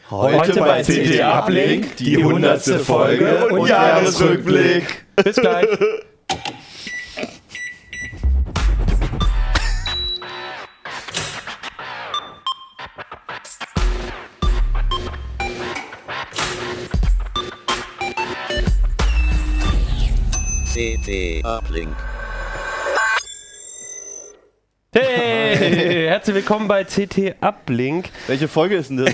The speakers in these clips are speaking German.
Heute bei CT Uplink die 100. Folge und Jahresrückblick. Bis gleich. CT Uplink. Hey, herzlich willkommen bei CT Uplink. Welche Folge ist denn das?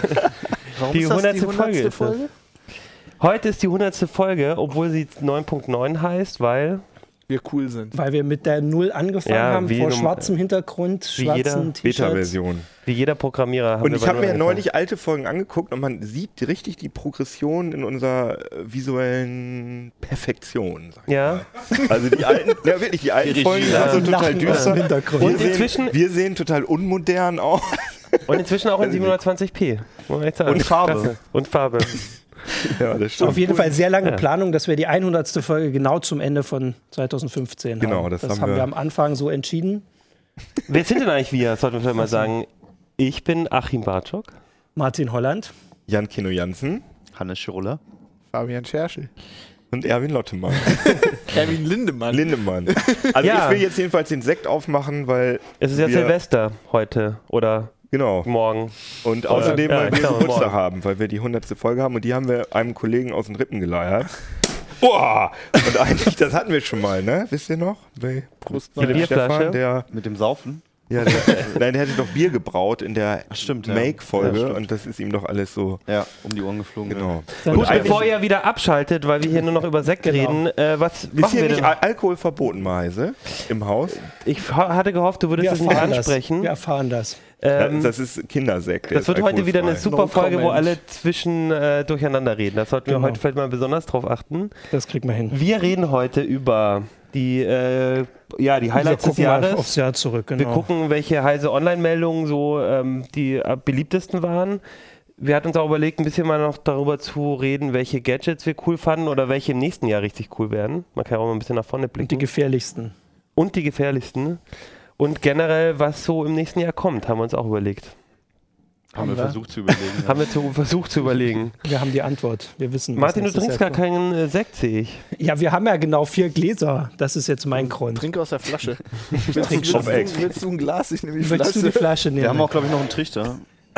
Warum die 100. Folge ist das. Heute ist die 100. Folge, obwohl sie 9.9 heißt, weil wir cool sind. Weil wir mit der Null angefangen haben, vor schwarzem Hintergrund, schwarzen T-Shirts. Beta-Version. Wie jeder Programmierer haben und wir ich habe mir neulich alte Folgen angeguckt und man sieht richtig die Progression in unserer visuellen Perfektion. Ja. Also die alten, ja wirklich, die alten Folgen sind so total düster. Und inzwischen, wir sehen total unmodern aus. Und inzwischen auch in 720p. Und Farbe. Und Farbe. Ja, das stimmt. Auf jeden Fall sehr lange Planung, dass wir die 100. Folge genau zum Ende von 2015 haben. Genau, das haben wir am Anfang so entschieden. Wer sind denn eigentlich wir? Sollten wir vielleicht mal sagen. Ich bin Achim Bartschok. Martin Holland. Jan Kino Jansen. Hannes Schirler. Fabian Scherschel. Und Erwin Lottemann. Erwin Lindemann. Also ich will jetzt jedenfalls den Sekt aufmachen, weil es ist ja Silvester heute oder morgen. Und außerdem, weil wir Geburtstag haben, weil wir die 100. Folge haben und die haben wir einem Kollegen aus den Rippen geleiert. Boah! Und eigentlich, das hatten wir schon mal, ne? Wisst ihr noch? Bei Philipp Stefan, der mit dem Saufen? Ja, der hatte doch Bier gebraut in der Make-Folge und das ist ihm doch alles so um die Ohren geflogen. Genau. Gut, bevor ihr wieder abschaltet, weil wir hier nur noch über Sekt reden, was machen wir denn? Alkohol verboten, Meise, im Haus? Ich hatte gehofft, du würdest das nicht ansprechen. Wir erfahren das. Das ist Kindersekt. Das wird heute wieder eine super Folge, wo alle durcheinander reden. Das sollten wir heute vielleicht mal besonders drauf achten. Das kriegen wir hin. Wir reden heute über die Highlights des Jahres. Aufs Jahr zurück, genau. Wir gucken, welche Heise Online-Meldungen so die beliebtesten waren. Wir hatten uns auch überlegt, ein bisschen mal noch darüber zu reden, welche Gadgets wir cool fanden oder welche im nächsten Jahr richtig cool werden. Man kann ja auch mal ein bisschen nach vorne blicken. Und die gefährlichsten. Und generell, was so im nächsten Jahr kommt, haben wir uns auch überlegt. Haben wir versucht zu überlegen. Wir haben die Antwort. Wir wissen, Martin, du trinkst gar keinen Sekt, sehe ich. Ja, wir haben ja genau 4 Gläser. Das ist jetzt mein Grund. Trink aus der Flasche. Willst du ein Glas? Ich nehme die Flasche. Willst du die Flasche nehmen? Wir haben auch, glaube ich, noch einen Trichter.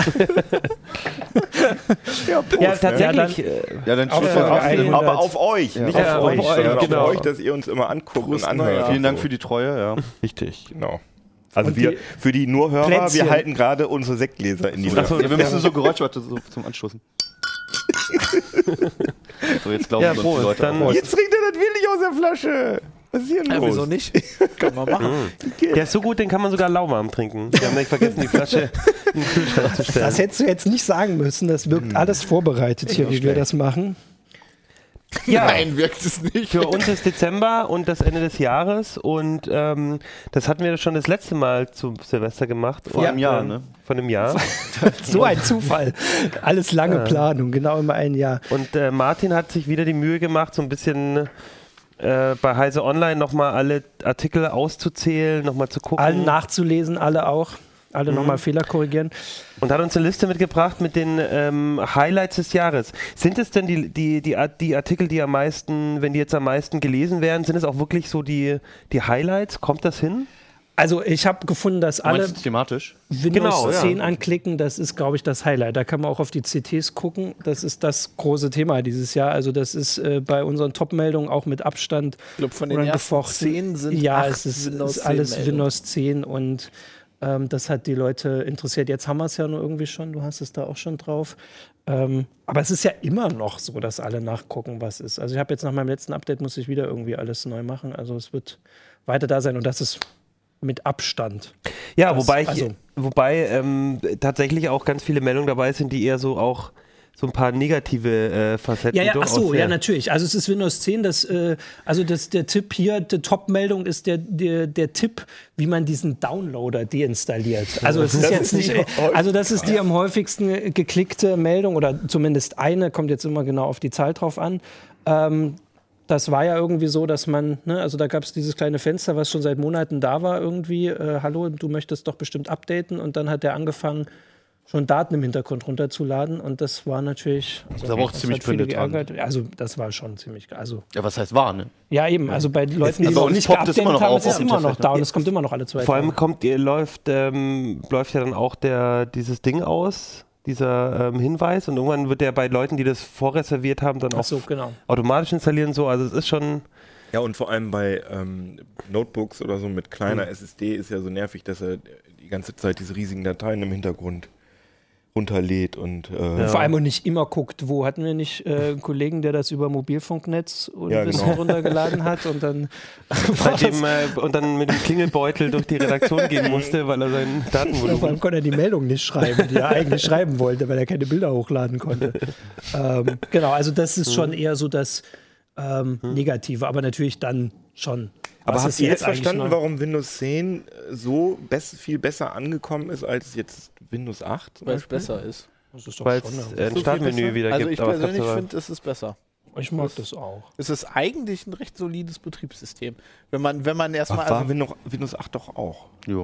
Prost, tatsächlich. Dann aber auf euch, nicht auf euch, sondern genau. auf euch, dass ihr uns immer anguckt und anhört. Vielen Dank für die Treue. Ja. Richtig, genau. Also für die Nur-Hörer, wir halten gerade unsere Sektgläser in die Luft. Wir müssen so Geräuschwarte zum Anstoßen. So, jetzt glauben wir uns die Leute auch. Jetzt trinkt er das wirklich aus der Flasche. Was ist hier los? Wieso nicht? Kann man machen. Der ist so gut, den kann man sogar lauwarm trinken. Wir haben nicht vergessen, die Flasche in den Kühlschrank zu stellen. Das hättest du jetzt nicht sagen müssen. Das wirkt alles vorbereitet hier, wie wir das machen. Ja, nein, wirkt es nicht. Für uns ist Dezember und das Ende des Jahres und das hatten wir schon das letzte Mal zu Silvester gemacht. Vor einem Jahr, ne? Von einem Jahr. So ein Zufall. Alles lange Planung, genau immer ein Jahr. Und Martin hat sich wieder die Mühe gemacht, so ein bisschen bei Heise Online nochmal alle Artikel auszuzählen, nochmal zu gucken. Allen nachzulesen, alle auch. Alle nochmal Fehler korrigieren. Und hat uns eine Liste mitgebracht mit den Highlights des Jahres. Sind es denn die Artikel, die am meisten, wenn die jetzt am meisten gelesen werden, sind es auch wirklich so die Highlights? Kommt das hin? Also ich habe gefunden, dass alle thematisch? Windows 10 anklicken, das ist, glaube ich, das Highlight. Da kann man auch auf die CTs gucken. Das ist das große Thema dieses Jahr. Also das ist bei unseren Top-Meldungen auch mit Abstand. Ich glaube, von den ersten 10 sind es ist alles Windows 10 und das hat die Leute interessiert. Jetzt haben wir es ja nur irgendwie schon, du hast es da auch schon drauf. Aber es ist ja immer noch so, dass alle nachgucken, was ist. Also ich habe jetzt nach meinem letzten Update, muss ich wieder irgendwie alles neu machen. Also es wird weiter da sein und das ist mit Abstand. Ja, wobei tatsächlich auch ganz viele Meldungen dabei sind, die eher so auch so ein paar negative Facetten. Ja, natürlich. Also es ist Windows 10, der Tipp hier, die Top-Meldung ist der Tipp, wie man diesen Downloader deinstalliert. Also es ist jetzt nicht, also das ist die am häufigsten geklickte Meldung oder zumindest eine, kommt jetzt immer genau auf die Zahl drauf an. Das war ja irgendwie so, dass man, also da gab es dieses kleine Fenster, was schon seit Monaten da war irgendwie, hallo, du möchtest doch bestimmt updaten und dann hat der angefangen, schon Daten im Hintergrund runterzuladen und das war natürlich... Also, das war auch ziemlich penetrant. Also das war schon ziemlich... Also, ja, was heißt war, ne? Ja, eben, also bei Leuten, die noch nicht geupdatet haben, ist es immer noch da und es kommt immer noch alle 2 Tage. Vor allem läuft ja dann auch dieses Ding aus, dieser Hinweis, und irgendwann wird der bei Leuten, die das vorreserviert haben, dann auch automatisch installieren. So. Also es ist schon... Ja, und vor allem bei Notebooks oder so mit kleiner SSD ist ja so nervig, dass er die ganze Zeit diese riesigen Dateien im Hintergrund runterlädt und vor allem und nicht immer guckt, wo hatten wir nicht einen Kollegen, der das über Mobilfunknetz oder Wissen runtergeladen hat und dann und dann mit dem Klingelbeutel durch die Redaktion gehen musste, weil er seinen Datenvolumen... Vor allem konnte er die Meldung nicht schreiben, die er eigentlich schreiben wollte, weil er keine Bilder hochladen konnte. Genau, also das ist schon eher so das Negative, aber natürlich dann schon. Aber habt ihr jetzt verstanden, warum Windows 10 so viel besser angekommen ist als jetzt Windows 8? Weil es besser ist. Weil es ein Startmenü wieder also gibt. Also ich persönlich finde, es ist besser. Ich mag das auch. Es ist eigentlich ein recht solides Betriebssystem. Wenn man erstmal... War Windows 8 doch auch. Jo.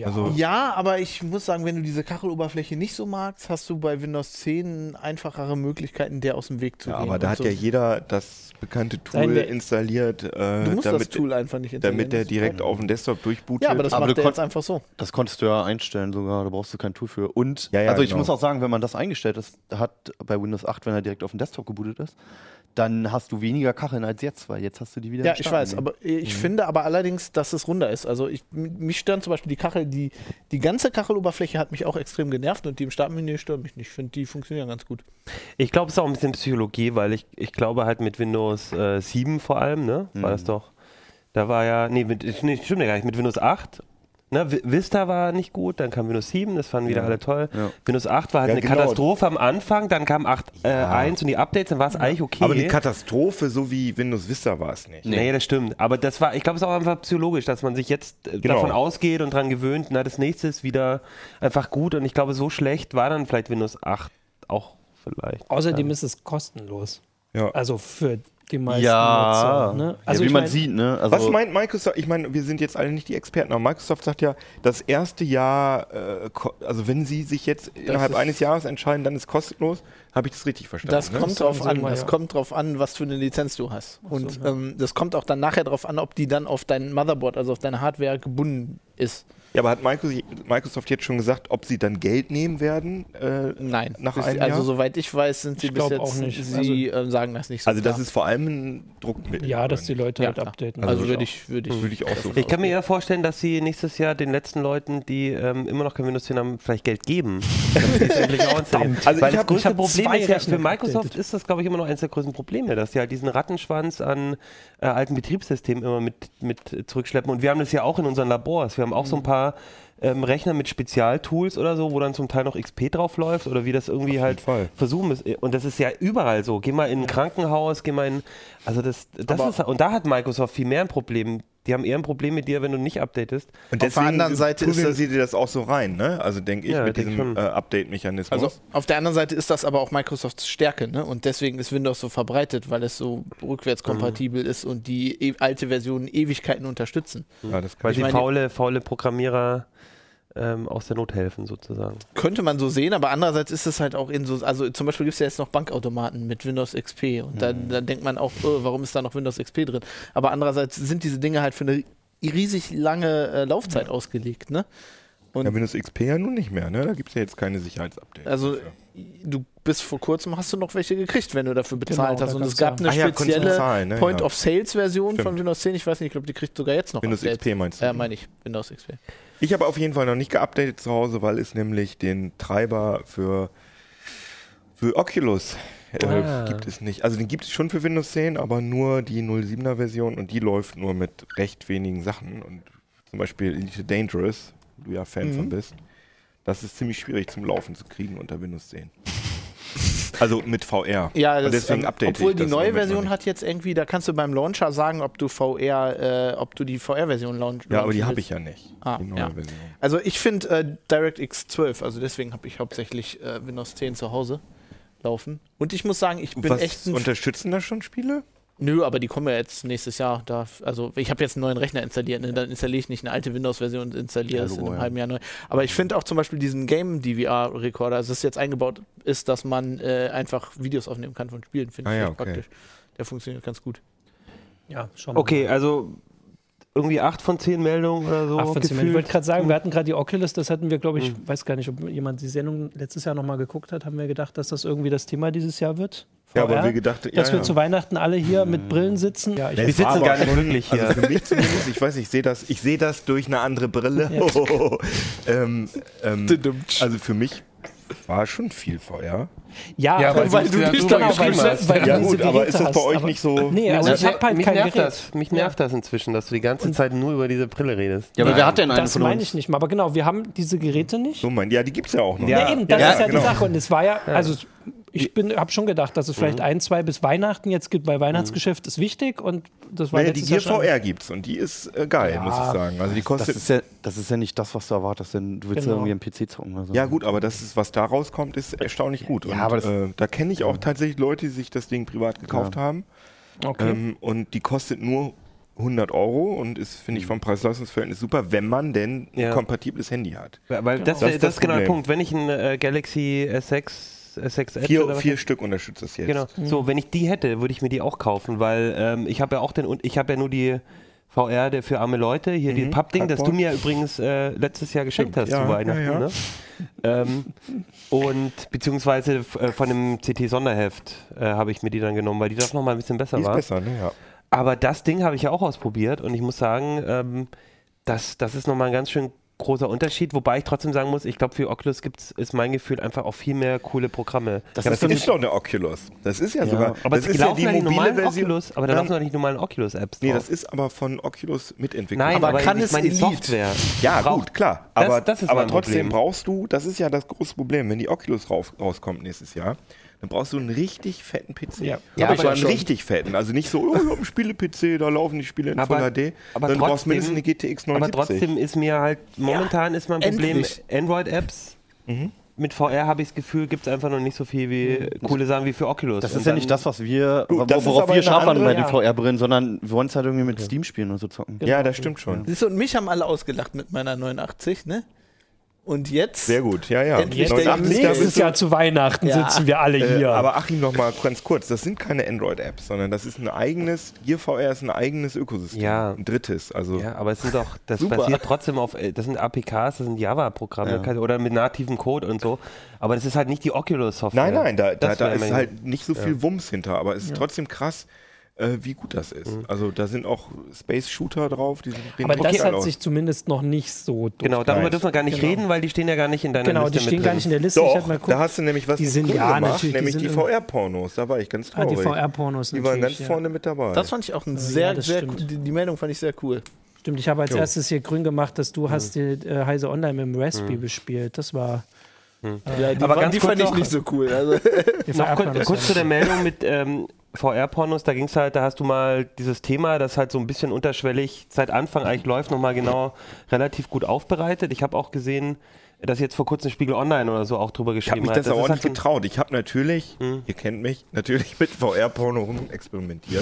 Ja, aber ich muss sagen, wenn du diese Kacheloberfläche nicht so magst, hast du bei Windows 10 einfachere Möglichkeiten, der aus dem Weg zu gehen. Aber da hat ja jeder das bekannte Tool installiert. Du musst das Tool einfach nicht installieren. Damit der direkt auf dem Desktop durchbootet. Ja, aber das macht der jetzt einfach so. Das konntest du ja einstellen sogar, da brauchst du kein Tool für. Und also ich muss auch sagen, wenn man das eingestellt hat bei Windows 8, wenn er direkt auf dem Desktop gebootet ist, dann hast du weniger Kacheln als jetzt, weil jetzt hast du die wieder. Ja, ich weiß, aber ich finde aber allerdings, dass es runder ist. Also mich stören zum Beispiel die Kachel, die ganze Kacheloberfläche hat mich auch extrem genervt und die im Startmenü stört mich nicht. Ich finde, die funktionieren ganz gut. Ich glaube, es ist auch ein bisschen Psychologie, weil ich glaube halt mit Windows 7 vor allem, ne, war das doch, da war ja, stimmt ja gar nicht, mit Windows 8. Ne, Vista war nicht gut, dann kam Windows 7, das fanden wieder alle toll. Ja. Windows 8 war halt eine Katastrophe am Anfang, dann kam 8.1 und die Updates, dann war es eigentlich okay. Aber eine Katastrophe, so wie Windows Vista war es nicht. Nee, das stimmt. Aber das war, ich glaube, es ist auch einfach psychologisch, dass man sich jetzt davon ausgeht und dran gewöhnt, na, das nächste ist wieder einfach gut und ich glaube, so schlecht war dann vielleicht Windows 8 auch vielleicht. Außerdem ist es kostenlos. Ja. Also für die meisten Nutzer. Ne? Also wie man sieht, ne? Also was meint Microsoft? Ich meine, wir sind jetzt alle nicht die Experten, aber Microsoft sagt ja, das erste Jahr, also wenn sie sich jetzt innerhalb eines Jahres entscheiden, dann ist kostenlos. Habe ich das richtig verstanden? Das kommt drauf an. Es kommt drauf an, was für eine Lizenz du hast. Und das kommt auch dann nachher drauf an, ob die dann auf dein Motherboard, also auf deine Hardware gebunden ist. Ja, aber hat Microsoft jetzt schon gesagt, ob sie dann Geld nehmen werden? Nein. Nach einem Jahr? Also soweit ich weiß, sind sie bis jetzt auch nicht. Sie sagen das nicht so. Also das ist vor allem ein Druckmittel. Ja, dass die Leute halt updaten. Also würde ich auch so. Ich kann mir eher vorstellen, dass sie nächstes Jahr den letzten Leuten, die immer noch kein Windows 10 haben, vielleicht Geld geben. Damit die es endlich auch installieren. Also weil das größte Problem ist ja, für Microsoft ist das, glaube ich, immer noch eines der größten Probleme, dass sie halt diesen Rattenschwanz an alten Betriebssystemen immer mit zurückschleppen. Und wir haben das ja auch in unseren Labors. Wir haben auch so ein paar Rechner mit Spezialtools oder so, wo dann zum Teil noch XP drauf läuft oder wie das irgendwie halt versuchen ist. Und das ist ja überall so. Geh mal in ein Krankenhaus, geh mal in. Also das ist. Und da hat Microsoft viel mehr ein Problem. Die haben eher ein Problem mit dir, wenn du nicht updatest. Und deswegen auf der anderen Seite prügeln sie dir das auch so rein, ne? Also denke ich, mit diesem Update-Mechanismus. Also auf der anderen Seite ist das aber auch Microsofts Stärke, ne? Und deswegen ist Windows so verbreitet, weil es so rückwärtskompatibel ist und die alte Versionen Ewigkeiten unterstützen. Ja, das weil die faule Programmierer aus der Not helfen, sozusagen. Könnte man so sehen, aber andererseits ist es halt auch in so, also zum Beispiel gibt es ja jetzt noch Bankautomaten mit Windows XP und dann denkt man auch, warum ist da noch Windows XP drin? Aber andererseits sind diese Dinge halt für eine riesig lange Laufzeit ausgelegt, ne? Und ja, Windows XP ja nun nicht mehr, ne? Da gibt es ja jetzt keine Sicherheitsupdates. Also du bis vor kurzem hast du noch welche gekriegt, wenn du dafür bezahlt hast. Und es gab eine spezielle Point-of-Sales-Version von Windows 10. Ich weiß nicht, ich glaube, die kriegt sogar jetzt noch Windows XP meinst du? Ja, meine ich. Windows XP. Ich habe auf jeden Fall noch nicht geupdatet zu Hause, weil es nämlich den Treiber für Oculus gibt es nicht. Also den gibt es schon für Windows 10, aber nur die 07er Version und die läuft nur mit recht wenigen Sachen. Und zum Beispiel Elite Dangerous, wo du ja Fan von bist, das ist ziemlich schwierig zum Laufen zu kriegen unter Windows 10. Also mit VR. Ja, und deswegen update obwohl die neue Version hat jetzt irgendwie, da kannst du beim Launcher sagen, ob du die VR-Version launchen. Ja, aber die habe ich ja nicht. Die neue Version. Also ich finde DirectX 12, also deswegen habe ich hauptsächlich Windows 10 zu Hause laufen. Und ich muss sagen, ich bin echt unterstützen da schon Spiele? Nö, aber die kommen ja jetzt nächstes Jahr. Also ich habe jetzt einen neuen Rechner installiert, ne? Dann installiere ich nicht eine alte Windows-Version und installiere es in einem halben Jahr neu. Aber ich finde auch zum Beispiel diesen Game-DVR-Recorder, also das jetzt eingebaut ist, dass man einfach Videos aufnehmen kann von Spielen, finde ich praktisch. Der funktioniert ganz gut. Ja, schon. Okay, also irgendwie 8 von 10 Meldungen oder so. 8 von 10 Meldungen. Ich wollte gerade sagen, wir hatten gerade die Oculus, das hatten wir, glaube ich, weiß gar nicht, ob jemand die Sendung letztes Jahr nochmal geguckt hat, haben wir gedacht, dass das irgendwie das Thema dieses Jahr wird. VR, ja, aber wir gedacht, dass wir zu Weihnachten alle hier mit Brillen sitzen. Ja, wir sitzen gar nicht wirklich hier. Also für mich zumindest, ich weiß, ich sehe das durch eine andere Brille. Ja. Also für mich war schon viel VR. Ja, weil du nicht genau hast. Ja gut, aber ist das bei euch nicht so? Nee, also ich habe halt mich kein nervt Gerät. Mich nervt das inzwischen, dass du die ganze Zeit nur über diese Brille redest. Ja, aber wer hat denn einen Das von uns? meine ich nicht mal. Aber genau, wir haben diese Geräte nicht. So ja, die gibt es ja auch noch. Ja, eben, das ist ja genau. die Sache. Und es war ja, also ich habe schon gedacht, dass es vielleicht 1, 2 bis Weihnachten jetzt gibt, weil Weihnachtsgeschäft ist wichtig und das war die Gear VR gibt's und die ist geil, muss ich sagen. Also die kostet. Das ist ja nicht das, was du erwartest, denn du willst ja irgendwie am PC zocken oder so. Ja gut, aber das ist, was da rauskommt, ist erstaunlich gut. Ja, und, aber da kenne ich auch tatsächlich Leute, die sich das Ding privat gekauft haben. Okay. Und die kostet nur 100 € und ist, finde ich, vom Preis-Leistungs-Verhältnis super, wenn man denn ein kompatibles Handy hat. Weil das ist genau der Punkt. Wenn ich ein Galaxy S6 Edge 4 Stück unterstützt das jetzt. Genau. So, wenn ich die hätte, würde ich mir die auch kaufen, weil ich habe ja auch nur die VR für arme Leute, hier die Pappding, das du mir übrigens letztes Jahr geschenkt hast zu Weihnachten. Ne? Und beziehungsweise von dem CT-Sonderheft habe ich mir die dann genommen, weil die doch nochmal ein bisschen besser war. Besser, ne? Ja. Aber das Ding habe ich ja auch ausprobiert und ich muss sagen, das ist nochmal ein ganz schön großer Unterschied, wobei ich trotzdem sagen muss, ich glaube für Oculus ist mein Gefühl einfach auch viel mehr coole Programme. Das ist doch eine Oculus. Das ist ja sogar. Aber das es ist laufen ja die normalen Version. Oculus, aber da laufen doch nicht normalen Oculus-Apps. Nee, das ist aber von Oculus mitentwickelt. Nein, aber kann ich es meine die Elite? Software. Ja, gut, klar. Aber, das ist aber mein trotzdem Problem. brauchst du, das ist ja das große Problem, wenn die Oculus rauskommt nächstes Jahr, dann brauchst du einen richtig fetten PC. Ja, aber aber einen richtig fetten. Also nicht so, ich habe einen Spiele-PC, da laufen die Spiele in Full HD. Aber dann brauchst du mindestens eine GTX 970. Aber trotzdem ist mir halt, momentan ist mein Problem, endlich. Android-Apps. Mit VR habe ich das Gefühl, gibt es einfach noch nicht so viel wie coole Sachen wie für Oculus. Das ist ja nicht das, was wir, das ist worauf aber wir eine scharf waren bei andere- den VR-Brillen, sondern wir wollen es halt irgendwie mit Steam spielen und so zocken. Ja, das stimmt schon. Siehst du, und mich haben alle ausgelacht mit meiner 89, ne? Und jetzt? Sehr gut, ja. Endlich Jetzt der 89, da nächstes bist du- Jahr zu Weihnachten sitzen wir alle hier. Aber Achim, noch mal ganz kurz, das sind keine Android-Apps, sondern das ist ein eigenes, Gear VR ist ein eigenes Ökosystem. Ja. Ein drittes, also. Ja, aber es sind doch, das Super. basiert trotzdem auf, das sind APKs, das sind Java-Programme oder mit nativem Code und so. Aber das ist halt nicht die Oculus-Software. Nein, da Das wäre ist mein- halt nicht so viel Wumms hinter, aber es ist trotzdem krass, wie gut das ist. Also da sind auch Space-Shooter drauf, die sind Aber das geil hat aus. sich zumindest noch nicht so Genau, darüber Nice. dürfen wir gar nicht reden, weil die stehen ja gar nicht in deiner Genau, Liste die stehen mit gar drin. nicht in der Liste. Ich Doch, hab mal geguckt. da hast du nämlich was Die sind- cool ja, gemacht, natürlich, die nämlich die sind VR-Pornos. Da war ich ganz traurig. die VR-Pornos Die waren ganz natürlich, vorne mit dabei. Das fand ich auch das sehr stimmt. die Meldung fand ich sehr cool. Stimmt, ich habe als erstes hier grün gemacht, dass du hast die Heise Online mit dem Raspberry bespielt. Das war Ja, die, Aber ganz die kurz fand ich noch- nicht so cool. Also, die Noch VR-Pornos kurz zu der Meldung mit VR-Pornos, da ging's halt, da hast du mal dieses Thema, das halt so ein bisschen unterschwellig seit Anfang eigentlich läuft, nochmal genau relativ gut aufbereitet. Ich habe auch gesehen, dass jetzt vor kurzem Spiegel Online oder so auch drüber Ich habe geschrieben mich hat. das auch ist nicht halt so ein- getraut. Ich habe natürlich, ihr kennt mich, natürlich mit VR-Porno rumexperimentiert.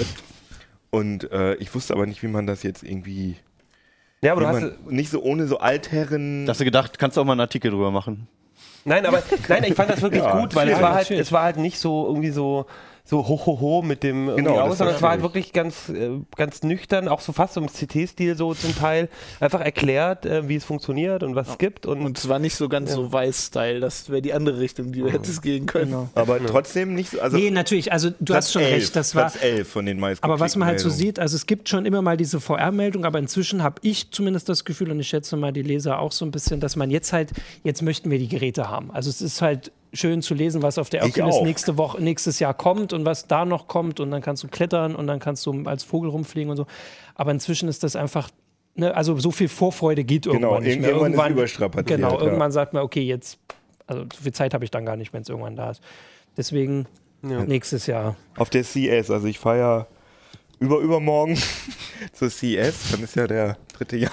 Und ich wusste aber nicht, wie man das jetzt irgendwie, Ja, aber wie du hast, man, nicht so ohne so Altherren. Da hast du gedacht, kannst du auch mal einen Artikel drüber machen? nein, ich fand das wirklich Ja, gut, weil natürlich. es war halt nicht so irgendwie so ho mit dem irgendwie Genau, das aus, sondern es war halt verstehe wirklich ganz nüchtern, auch so fast so im CT-Stil so zum Teil, einfach erklärt, wie es funktioniert und was es gibt. und es war nicht so ganz so Weiß-Style. Das wäre die andere Richtung, die du hättest gehen können. Genau. aber trotzdem nicht so. Also Nee, natürlich, also du hast schon 11, recht, das war. Platz 11 von den meisten. Aber was man halt so Meldungen. sieht, also es gibt schon immer mal diese VR-Meldung, aber inzwischen habe ich zumindest das Gefühl, und ich schätze mal die Leser auch so ein bisschen, dass man jetzt möchten wir die Geräte haben. Also es ist halt schön zu lesen, was auf der Ich Oculus auch. nächstes Jahr kommt und was da noch kommt und dann kannst du klettern und dann kannst du als Vogel rumfliegen und so. Aber inzwischen ist das einfach, ne, also so viel Vorfreude geht irgendwann nicht mehr. Irgendwann ist überstrapaziert. Genau, ja. irgendwann sagt man, okay, jetzt, also so viel Zeit habe ich dann gar nicht, wenn es irgendwann da ist. Deswegen nächstes Jahr. Auf der CES, also ich fahre ja übermorgen zur CES, dann ist ja der 3. Januar.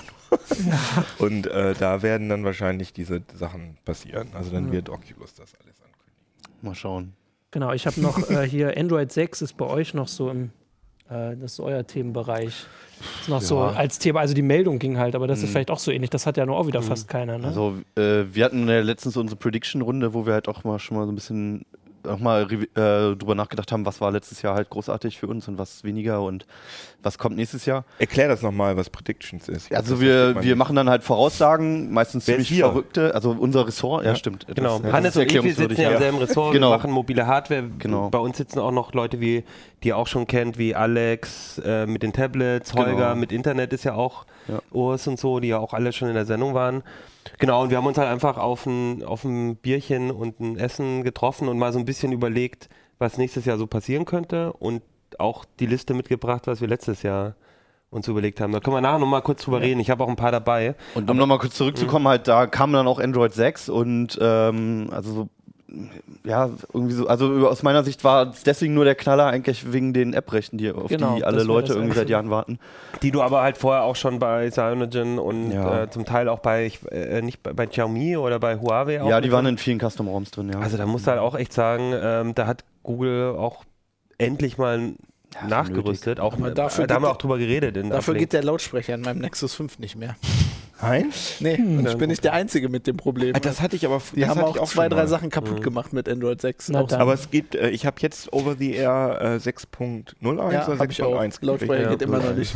Und da werden dann wahrscheinlich diese Sachen passieren. Also dann wird Oculus das alles ankündigen. Mal schauen. Genau, ich habe noch hier Android 6 ist bei euch noch so im Das ist euer Themenbereich. Das ist noch so als Thema, also die Meldung ging halt, aber das ist vielleicht auch so ähnlich. Das hat ja nur auch wieder fast keiner. Ne? Also wir hatten letztens unsere Prediction-Runde, wo wir halt auch mal schon mal so ein bisschen drüber nachgedacht haben, was war letztes Jahr halt großartig für uns und was weniger und was kommt nächstes Jahr. Erklär das nochmal, was Predictions ist. Also wir machen dann halt Voraussagen, meistens ziemlich verrückte, also unser Ressort, ja stimmt. Genau, Hannes und ich, wir sitzen ja im selben Ressort, wir machen mobile Hardware. Genau. Bei uns sitzen auch noch Leute, die ihr auch schon kennt, wie Alex mit den Tablets, Holger mit Internet ist ja auch Urs und so, die ja auch alle schon in der Sendung waren. Genau, und wir haben uns halt einfach auf ein Bierchen und ein Essen getroffen und mal so ein bisschen überlegt, was nächstes Jahr so passieren könnte und auch die Liste mitgebracht, was wir letztes Jahr uns überlegt haben. Da können wir nachher nochmal kurz drüber reden. Ich habe auch ein paar dabei. Und um nochmal kurz zurückzukommen, halt da kam dann auch Android 6 und also so ja, irgendwie so, also aus meiner Sicht war es deswegen nur der Knaller eigentlich wegen den App-Rechten, die alle Leute irgendwie seit Jahren warten. Die du aber halt vorher auch schon bei Cyanogen und zum Teil auch bei Xiaomi oder bei Huawei auch. Ja, die waren in vielen Custom-ROMs drin, ja. Also da musst du halt auch echt sagen, da hat Google auch endlich mal nachgerüstet. Auch, da haben wir auch drüber geredet. Dafür geht der Lautsprecher in meinem Nexus 5 nicht mehr. Nein? Nee, und ich bin nicht der Einzige mit dem Problem. Das hatte ich aber Die haben auch 2, 3 Sachen kaputt gemacht mit Android 6. Aber es gibt, ich habe jetzt Over the Air 6.01 oder 6.1. Lautsprecher geht immer noch nicht.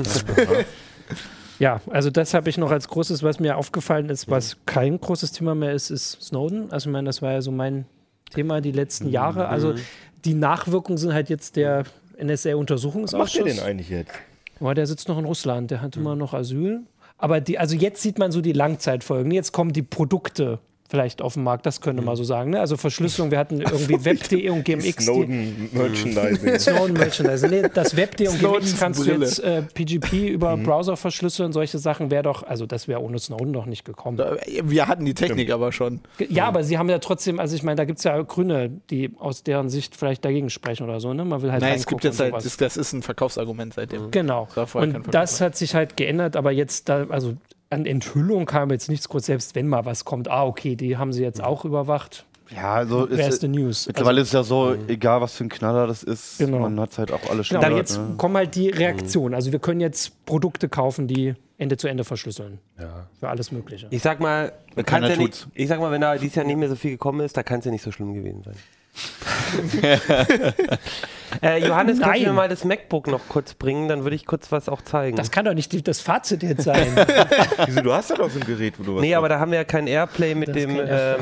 Ja, also das habe ich noch als großes, was mir aufgefallen ist, was kein großes Thema mehr ist Snowden. Also ich meine, das war ja so mein Thema die letzten Jahre. Also die Nachwirkungen sind halt jetzt der NSA-Untersuchungsausschuss. Was macht der denn eigentlich jetzt? Oh, der sitzt noch in Russland, der hat immer noch Asyl. Aber also jetzt sieht man so die Langzeitfolgen. Jetzt kommen die Produkte vielleicht auf den Markt, das könnte man so sagen. Ne? Also Verschlüsselung, wir hatten irgendwie Web.de und GMX. Snowden-Merchandising. Snowden-Merchandising. Nee, das Web.de und GMX kannst du jetzt PGP über Browser verschlüsseln. Solche Sachen wäre doch, also das wäre ohne Snowden doch nicht gekommen. Wir hatten die Technik aber schon. Ja, aber sie haben ja trotzdem, also ich meine, da gibt es ja Gründe, die aus deren Sicht vielleicht dagegen sprechen oder so. Ne? Man will halt es gibt jetzt halt, das ist ein Verkaufsargument seitdem. Genau. Und das hat sich halt geändert, aber jetzt da, also an Enthüllung kam jetzt nichts groß, selbst wenn mal was kommt. Okay, die haben sie jetzt auch überwacht. Ja, also ist News. Mittlerweile ist es ja so, egal was für ein Knaller das ist, man hat es halt auch alles schon gehört. Jetzt kommen halt die Reaktionen. Also wir können jetzt Produkte kaufen, die Ende zu Ende verschlüsseln. Ja. Für alles Mögliche. Ich sag mal, wenn da dieses Jahr nicht mehr so viel gekommen ist, da kann es ja nicht so schlimm gewesen sein. Johannes, kannst du mir mal das MacBook noch kurz bringen? Dann würde ich kurz was auch zeigen. Das kann doch nicht das Fazit jetzt sein. Wieso, du hast ja doch so ein Gerät, wo du was aber da haben wir ja kein Airplay mit dem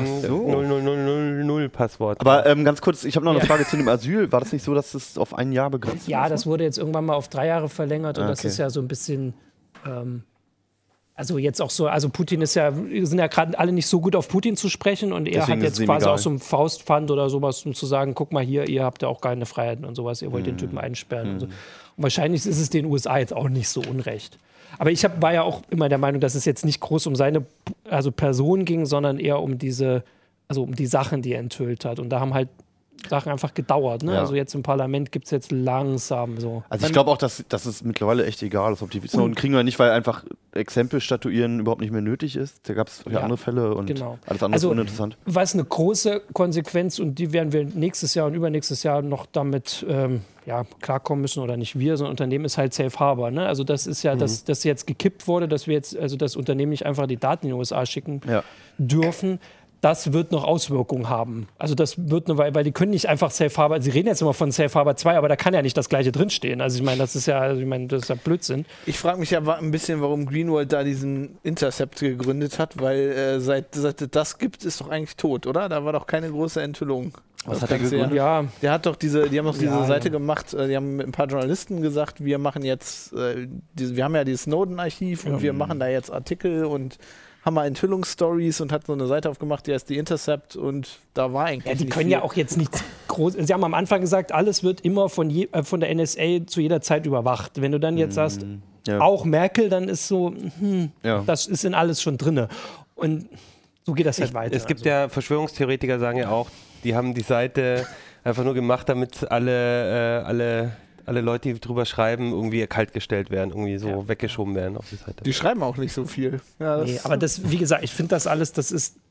0000 Passwort. Aber ganz kurz, ich habe noch eine Frage zu dem Asyl. War das nicht so, dass es auf ein Jahr begrenzt ist? Ja, das wurde jetzt irgendwann mal auf 3 Jahre verlängert und das ist ja so ein bisschen also jetzt auch so, also Putin sind ja gerade alle nicht so gut auf Putin zu sprechen und er hat jetzt quasi auch so ein Faustpfand oder sowas, um zu sagen, guck mal hier, ihr habt ja auch keine Freiheiten und sowas, ihr wollt den Typen einsperren und so. Und wahrscheinlich ist es den USA jetzt auch nicht so unrecht. Aber ich war ja auch immer der Meinung, dass es jetzt nicht groß um seine Person ging, sondern eher um die Sachen, die er enthüllt hat. Und da haben halt Sachen einfach gedauert. Ne? Ja. Also jetzt im Parlament gibt es jetzt langsam so. Also ich glaube auch, dass es mittlerweile echt egal ist, ob die Snowden kriegen oder nicht, weil einfach Exempel statuieren überhaupt nicht mehr nötig ist. Da gab es andere Fälle und alles andere ist uninteressant. Was eine große Konsequenz, und die werden wir nächstes Jahr und übernächstes Jahr noch damit klarkommen müssen, oder nicht wir, sondern Unternehmen, ist halt Safe Harbor. Ne? Also das ist ja, dass jetzt gekippt wurde, dass wir jetzt, also das Unternehmen nicht einfach die Daten in die USA schicken dürfen. Das wird noch Auswirkungen haben. Also das wird weil die können nicht einfach Safe Harbor, sie reden jetzt immer von Safe Harbor 2, aber da kann ja nicht das Gleiche drinstehen. Also ich meine, das ist ja Blödsinn. Ich frage mich ja ein bisschen, warum Greenwald da diesen Intercept gegründet hat, weil seit es das gibt, ist doch eigentlich tot, oder? Da war doch keine große Enthüllung. Was hat er gegründet? Ja. Die haben doch diese Seite gemacht, die haben mit ein paar Journalisten gesagt, wir machen jetzt, wir haben ja dieses Snowden-Archiv und wir machen da jetzt Artikel und haben mal Enthüllungsstories und hat so eine Seite aufgemacht, die heißt The Intercept, und da war eigentlich die können ja auch jetzt nichts groß. Sie haben am Anfang gesagt, alles wird immer von der NSA zu jeder Zeit überwacht. Wenn du dann jetzt sagst, auch Merkel, dann ist so, das ist in alles schon drinne. Und so geht das halt weiter. Es gibt ja Verschwörungstheoretiker, sagen ja auch, die haben die Seite einfach nur gemacht, damit alle Leute, die drüber schreiben, irgendwie kaltgestellt werden, irgendwie so weggeschoben werden auf die Seite. Die schreiben auch nicht so viel. Ja, aber wie gesagt, ich finde das alles, das ist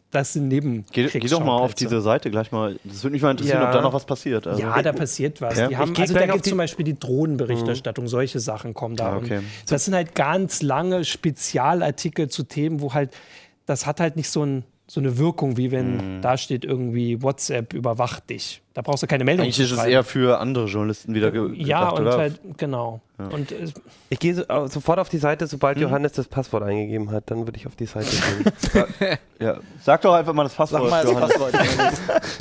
Das sind Geh doch mal auf diese Seite gleich mal. Das würde mich mal interessieren, ob da noch was passiert. Also. Ja, da passiert was. Ja? Die haben, also da gibt es zum Beispiel die Drohnenberichterstattung, solche Sachen kommen da. Okay. Das sind halt ganz lange Spezialartikel zu Themen, wo halt, das hat halt nicht so eine Wirkung, wie wenn da steht irgendwie WhatsApp überwacht dich. Da brauchst du keine Meldung Eigentlich ist es eher für andere Journalisten wieder ja, und oder? halt, genau. Ja. Und, ich gehe sofort auf die Seite, sobald Johannes das Passwort eingegeben hat, dann würde ich auf die Seite gehen. Ja. Sag doch einfach mal das Passwort, Sag mal Johannes. das Passwort.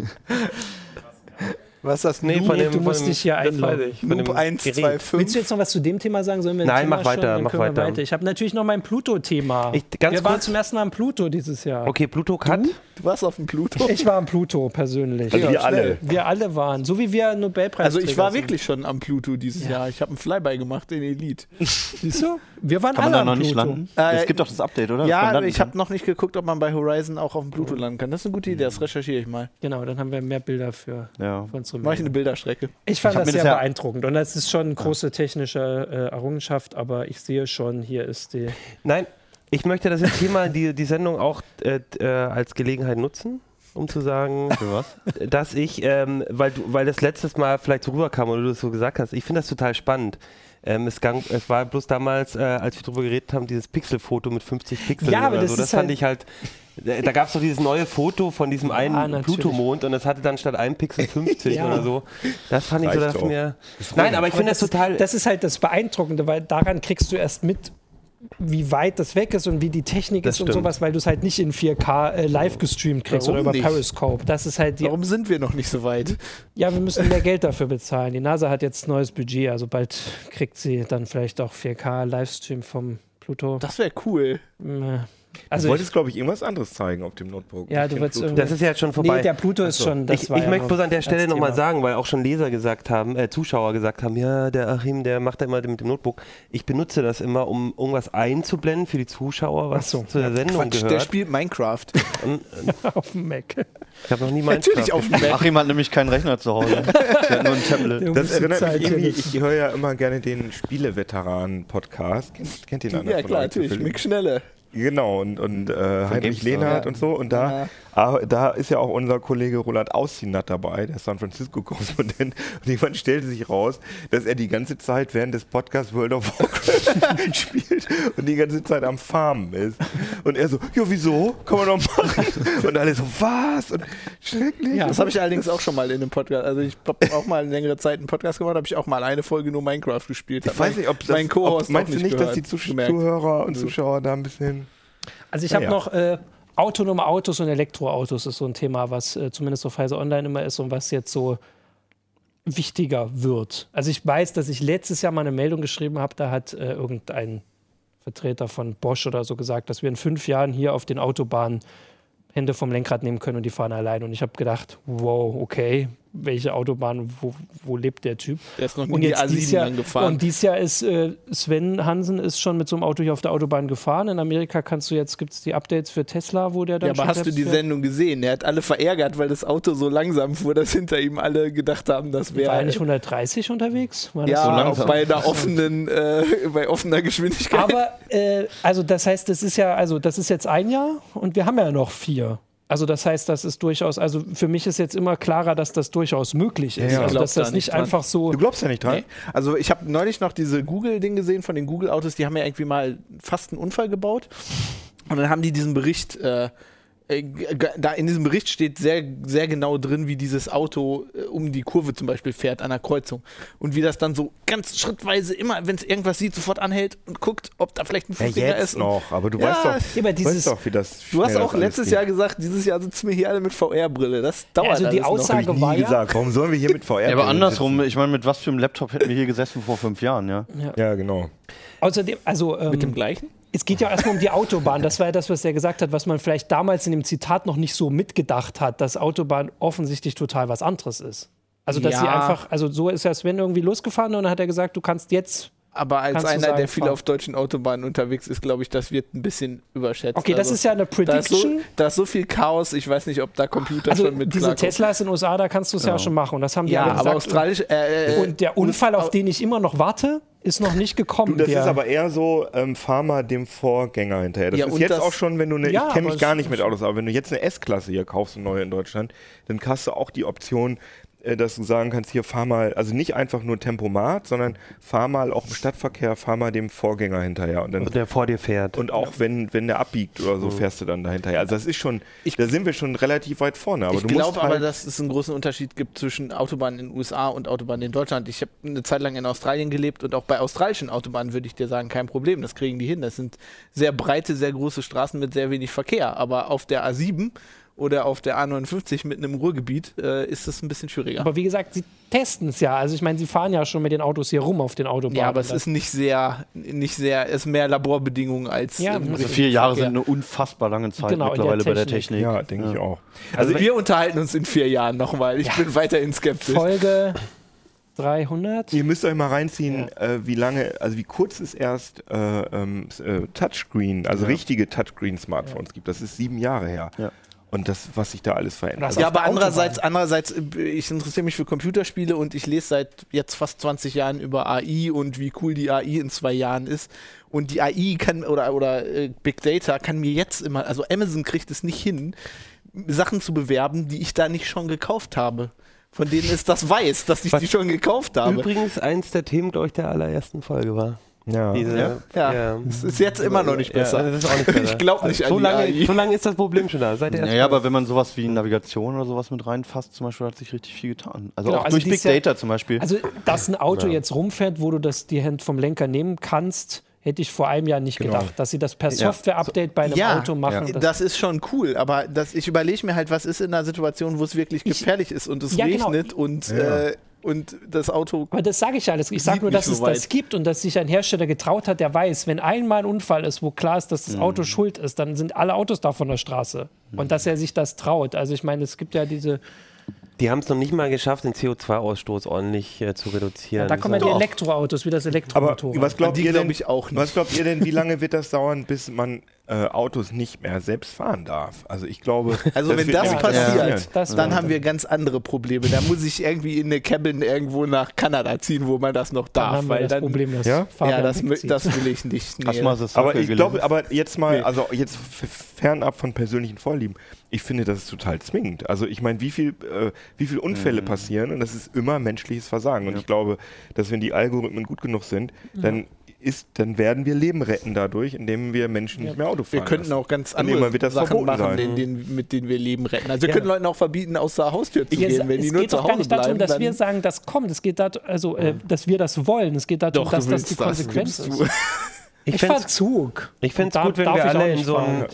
Was ist das? Nee, du musst dich hier einloggen. Loop 125. Willst du jetzt noch was zu dem Thema sagen? Sollen wir Nein, Thema mach weiter, mach weiter. Ich habe natürlich noch mein Pluto-Thema. Wir waren zum ersten Mal am Pluto dieses Jahr. Okay, Pluto Cut. Du warst auf dem Pluto? Ich war am Pluto persönlich. Also wir alle. Wir alle waren, so wie wir Nobelpreis. Also ich war wirklich schon am Pluto dieses Jahr. Ich habe einen Flyby gemacht in Elite. Siehst du? Wir waren Kann alle man da am noch Pluto. nicht landen? Es gibt doch das Update, oder? Ja, ich habe noch nicht geguckt, ob man bei Horizon auch auf dem Pluto landen kann. Das ist eine gute Idee, das recherchiere ich mal. Genau, dann haben wir mehr Bilder für unsere Mach ich eine Bilderstrecke. Ich fand das sehr beeindruckend und das ist schon eine große technische Errungenschaft, aber ich sehe schon, hier ist die... Nein, ich möchte das jetzt hier mal die Sendung auch als Gelegenheit nutzen, um zu sagen, dass ich, weil das letztes Mal vielleicht so rüberkam oder du das so gesagt hast, ich finde das total spannend. Es war bloß damals, als wir darüber geredet haben, dieses Pixelfoto mit 50 Pixeln oder so. Das fand ich halt, da gab es doch dieses neue Foto von diesem einen Pluto-Mond und das hatte dann statt einem Pixel 50 oder so. Das fand ich so, dass mir... Nein, aber ich finde das total... Das ist halt das Beeindruckende, weil daran kriegst du erst mit, wie weit das weg ist und wie die Technik ist und sowas, weil du es halt nicht in 4K live gestreamt kriegst oder über Periscope. Das ist halt Warum sind wir noch nicht so weit? Ja, wir müssen mehr Geld dafür bezahlen. Die NASA hat jetzt neues Budget, also bald kriegt sie dann vielleicht auch 4K Livestream vom Pluto. Das wäre cool. Also du wolltest, glaube ich, irgendwas anderes zeigen auf dem Notebook. Ja, du willst das ist ja jetzt schon vorbei. Nee, der Pluto ist schon... Ich möchte bloß an der Stelle nochmal sagen, weil auch schon Leser gesagt haben, Zuschauer gesagt haben, ja, der Achim, der macht da immer mit dem Notebook. Ich benutze das immer, um irgendwas einzublenden für die Zuschauer, was zu der Sendung gehört. Der spielt Minecraft. Auf dem Mac. Ich habe noch nie Minecraft. Natürlich auf dem Mac. Achim hat nämlich keinen Rechner zu Hause. Der hat nur ein Tablet. Das erinnert mich irgendwie, ich höre ja immer gerne den Spieleveteranen-Podcast. Kennt ihr den? Ja, klar, natürlich. Mick Schnelle. Genau, und Heinrich Lehnhardt und so. Und da ist ja auch unser Kollege Roland Auszienat dabei, der San Francisco-Korrespondent. Und irgendwann stellte sich raus, dass er die ganze Zeit während des Podcasts World of Warcraft spielt und die ganze Zeit am Farmen ist. Und er so, ja, wieso? Kann man doch machen. Und alle so, was? Und schrecklich. Ja, das habe ich allerdings auch schon mal in einem Podcast. Also ich habe auch mal eine längere Zeit einen Podcast gemacht, habe ich auch mal eine Folge nur Minecraft gespielt. Ich weiß nicht, ob das, mein Co-Host meinst du nicht, dass die Zuhörer und Zuschauer da ein bisschen... Also ich habe noch autonome Autos und Elektroautos ist so ein Thema, was zumindest auf Heise Online immer ist und was jetzt so wichtiger wird. Also ich weiß, dass ich letztes Jahr mal eine Meldung geschrieben habe, da hat irgendein Vertreter von Bosch oder so gesagt, dass wir in 5 Jahren hier auf den Autobahnen Hände vom Lenkrad nehmen können und die fahren allein. Und ich habe gedacht, wow, okay, welche Autobahn, wo lebt der Typ? Der ist noch nie die A7 lang gefahren. Und dieses Jahr ist Sven Hansen ist schon mit so einem Auto hier auf der Autobahn gefahren. In Amerika gibt es die Updates für Tesla, wo der dann aber hast du die Sendung gesehen? Er hat alle verärgert, weil das Auto so langsam fuhr, dass hinter ihm alle gedacht haben, das wäre... War er nicht 130 unterwegs? War ja, so langsam? Auch bei einer bei offener Geschwindigkeit. Aber, also das heißt, das ist jetzt 1 Jahr und wir haben ja noch 4. Also das heißt, das ist durchaus, also für mich ist jetzt immer klarer, dass das durchaus möglich ist. Ja, also dass das nicht einfach so... Du glaubst ja nicht dran? Nee. Also ich habe neulich noch diese Google-Ding gesehen von den Google-Autos, die haben ja irgendwie mal fast einen Unfall gebaut. Und dann haben die diesen Bericht... da in diesem Bericht steht sehr, sehr genau drin, wie dieses Auto um die Kurve zum Beispiel fährt an der Kreuzung. Und wie das dann so ganz schrittweise immer, wenn es irgendwas sieht, sofort anhält und guckt, ob da vielleicht ein Fußgänger ist. Noch, aber du weißt doch, wie das... Du hast auch letztes Jahr gesagt, dieses Jahr sitzen wir hier alle mit VR-Brille. Das dauert also die Aussage noch. war gesagt, warum sollen wir hier mit VR-Brille aber andersrum, ich meine, mit was für einem Laptop hätten wir hier gesessen vor 5 Jahren, ja? Ja, genau. Außerdem, also... mit dem gleichen? Es geht ja erstmal um die Autobahn. Das war ja das, was er gesagt hat, was man vielleicht damals in dem Zitat noch nicht so mitgedacht hat, dass Autobahn offensichtlich total was anderes ist. Also, dass sie einfach, also so ist ja Sven irgendwie losgefahren und dann hat er gesagt, du kannst jetzt Aber als Kannst du einer, sagen, der viel fahr. auf deutschen Autobahnen unterwegs ist, glaube ich, das wird ein bisschen überschätzt. Okay, das ist ja eine Prediction. Da ist so viel Chaos, ich weiß nicht, ob da Computer Also schon mit diese klarkommen. Teslas in den USA, da kannst du es ja schon machen. Und das haben die Ja, alle aber gesagt. australisch... Und der Unfall, auf den ich immer noch warte, ist noch nicht gekommen. Das ist aber eher so, fahr mal dem Vorgänger hinterher. Das Ja, ist und jetzt das- auch schon, wenn du eine, Ja, ich kenne aber mich gar es- nicht mit Autos, aber wenn du jetzt eine S-Klasse hier kaufst, eine neue in Deutschland, dann hast du auch die Option, dass du sagen kannst, hier fahr mal, also nicht einfach nur Tempomat, sondern fahr mal auch im Stadtverkehr, fahr mal dem Vorgänger hinterher. Und dann der vor dir fährt. und auch wenn der abbiegt oder so, fährst du dann da hinterher. Also das ist schon, da sind wir schon relativ weit vorne. Aber Ich du musst glaube aber, halt, dass es einen großen Unterschied gibt zwischen Autobahnen in den USA und Autobahnen in Deutschland. Ich habe eine Zeit lang in Australien gelebt und auch bei australischen Autobahnen würde ich dir sagen, kein Problem, das kriegen die hin. Das sind sehr breite, sehr große Straßen mit sehr wenig Verkehr. Aber auf der A7 oder auf der A59 mitten im Ruhrgebiet ist es ein bisschen schwieriger. Aber wie gesagt, sie testen es ja. Also ich meine, sie fahren ja schon mit den Autos hier rum auf den Autobahnen. Ja, aber es ist nicht sehr, es ist mehr Laborbedingungen als Ja, im also Also richtigen 4 Jahre Verkehr. sind eine unfassbar lange Zeit Genau, in der mittlerweile bei der Technik. Technik. ja, denke ich auch. Also wir unterhalten uns in 4 Jahren nochmal. Ich bin weiterhin skeptisch. Folge 300. Ihr müsst euch mal reinziehen, wie kurz es erst Touchscreen, also richtige Touchscreen-Smartphones gibt. Das ist 7 Jahre her. Ja. Und das, was sich da alles verändert. Das- Ja, auf der aber andererseits, ich interessiere mich für Computerspiele und ich lese seit jetzt fast 20 Jahren über AI und wie cool die AI in 2 Jahren ist. Und die AI kann, oder Big Data kann mir jetzt immer, also Amazon kriegt es nicht hin, Sachen zu bewerben, die ich da nicht schon gekauft habe. Von denen es das weiß, dass ich die schon gekauft habe. Übrigens eins der Themen, glaube ich, der allerersten Folge war. Ja. Ja, es ist jetzt immer noch nicht besser. Ja, das ist auch nicht besser. Ich glaube nicht so an lange, die AI. so lange ist das Problem schon da. Seit der ersten Ja, aber wenn man sowas wie Navigation oder sowas mit reinfasst, zum Beispiel, hat sich richtig viel getan. Also Genau, auch also durch die Big ist ja- Data zum Beispiel. Also, dass ein Auto jetzt rumfährt, wo du die Hand vom Lenker nehmen kannst, hätte ich vor einem Jahr nicht gedacht. Dass sie das per Software-Update bei einem Auto machen. Das ist schon cool, aber ich überlege mir halt, was ist in einer Situation, wo es wirklich gefährlich ist und es Ja, genau. regnet und das Auto... Aber das sage ich alles. Ich sage Sieht nur, nicht dass so es weit. das gibt und dass sich ein Hersteller getraut hat, der weiß, wenn einmal ein Unfall ist, wo klar ist, dass das Auto schuld ist, dann sind alle Autos da von der Straße. Und dass er sich das traut. Also ich meine, es gibt ja diese... Die haben es noch nicht mal geschafft, den CO2-Ausstoß ordentlich zu reduzieren. Da kommen ja die Elektroautos, wie das Aber Elektromotorrad. was glaubt Die ihr denn, glaube ich auch nicht. was glaubt ihr denn, wie lange wird das dauern, bis man Autos nicht mehr selbst fahren darf? Also ich glaube, Also wenn wird das nämlich passiert, passieren. Das dann wird- haben wir ganz andere Probleme. Da muss ich irgendwie in eine Cabin irgendwo nach Kanada ziehen, wo man das noch dann darf. haben wir Weil das dann, Problem, dass Ja? Fabian ja, das wegzieht. will ich nicht. Hast du mal das Aber Circle ich gelesen? glaube, aber jetzt mal, Nee. also jetzt fernab von persönlichen Vorlieben, ich finde, das ist total zwingend. Also ich meine, wie viel Unfälle passieren und das ist immer menschliches Versagen. Und ich glaube, dass wenn die Algorithmen gut genug sind, dann werden wir Leben retten dadurch, indem wir Menschen nicht mehr Auto fahren Wir könnten lassen. auch ganz Indem andere mal wird das Sachen verboten machen, sein. mit denen wir Leben retten. Also wir können Leuten auch verbieten, aus der Haustür zu gehen, wenn die es nur geht zu doch gar Hause nicht darum, bleiben. dass dann- wir sagen, das kommt. Es geht darum, dass wir das wollen. Es geht darum, Doch, dass du das die willst das, Konsequenz gibst ist. du. Ich fahr Zug. Ich fände Und da es gut, wenn darf wir ich auch alle nicht fahren.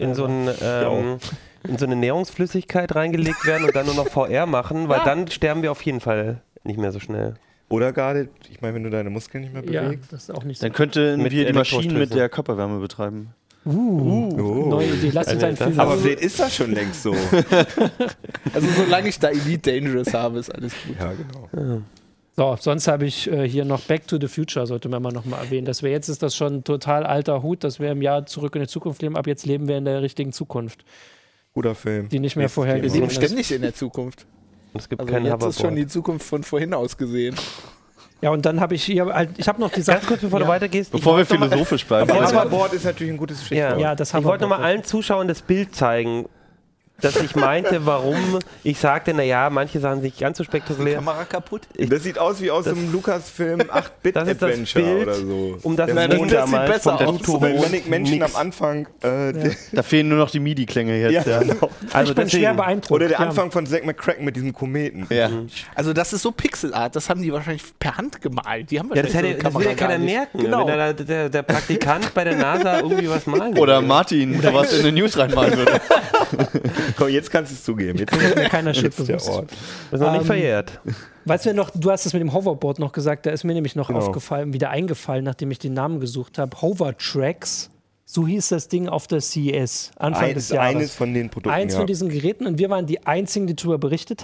in so eine Nährungsflüssigkeit reingelegt werden und dann nur noch VR machen, weil dann sterben wir auf jeden Fall nicht mehr so schnell. Oder gerade, ich meine, wenn du deine Muskeln nicht mehr Ja, bewegst. das ist auch nicht so. Dann könnten Mit wir die Maschinen Elektrostößen. mit der Körperwärme betreiben. Neue Idee. Lass uns ein Film. Aber vielleicht ist das schon längst so. Also solange ich da Elite Dangerous habe, ist alles gut. Ja, genau. So, sonst habe ich hier noch Back to the Future, sollte man mal nochmal erwähnen. Dass wir jetzt ist das schon total alter Hut, dass wir im Jahr zurück in die Zukunft leben. Ab jetzt leben wir in der richtigen Zukunft, Guter Film. die nicht mehr Nächstes vorher Wir Thema. leben gesehen ist. ständig in der Zukunft. Und es gibt Also keinen jetzt ist schon Hoverboard. die Zukunft von vorhin aus gesehen. Ja, und dann habe ich hier, ich habe noch die Sache. Ganz kurz, bevor du weitergehst. Bevor wir ich wollte noch mal- philosophisch bleiben. Aber Also, Hoverboard ist natürlich ein gutes Stichwort. Ja, das Ich wollte nochmal allen Zuschauern das Bild zeigen, dass ich meinte, warum ich sagte, naja, manche Sachen sind nicht ganz so spektakulär. Kamera kaputt? Das sieht aus wie aus einem Lukas-Film Das ist das 8-Bit-Adventure Bild, oder so. um das Der es Mond ging das sieht damals besser vom aus. Pluto Weil Mond wenn Menschen nix. am Anfang da fehlen nur noch die MIDI-Klänge jetzt. ja, Ja. genau. Also Ich bin schwer deswegen, beeindruckt. Oder der ja. Anfang von Zack McCracken mit diesem Kometen. Ja. Also das ist so Pixelart, das haben die wahrscheinlich per Hand gemalt. Die haben ja, das, wahrscheinlich das will ja keiner merken, Genau. wenn da der Praktikant bei der NASA irgendwie was malen Oder will. Martin sowas in den News reinmalen würde. Komm, jetzt kannst du es zugeben. Jetzt Mir keiner Shit ist der bewusst. Ort. Das ist noch nicht verjährt. Weißt du noch, du hast es mit dem Hoverboard noch gesagt, da ist mir nämlich noch Genau. aufgefallen, wieder eingefallen, nachdem ich den Namen gesucht habe. Hovertracks, so hieß das Ding auf der CES, Anfang des Jahres. Eines von den Produkten, Eins von diesen Geräten und wir waren die einzigen, die darüber berichtet haben.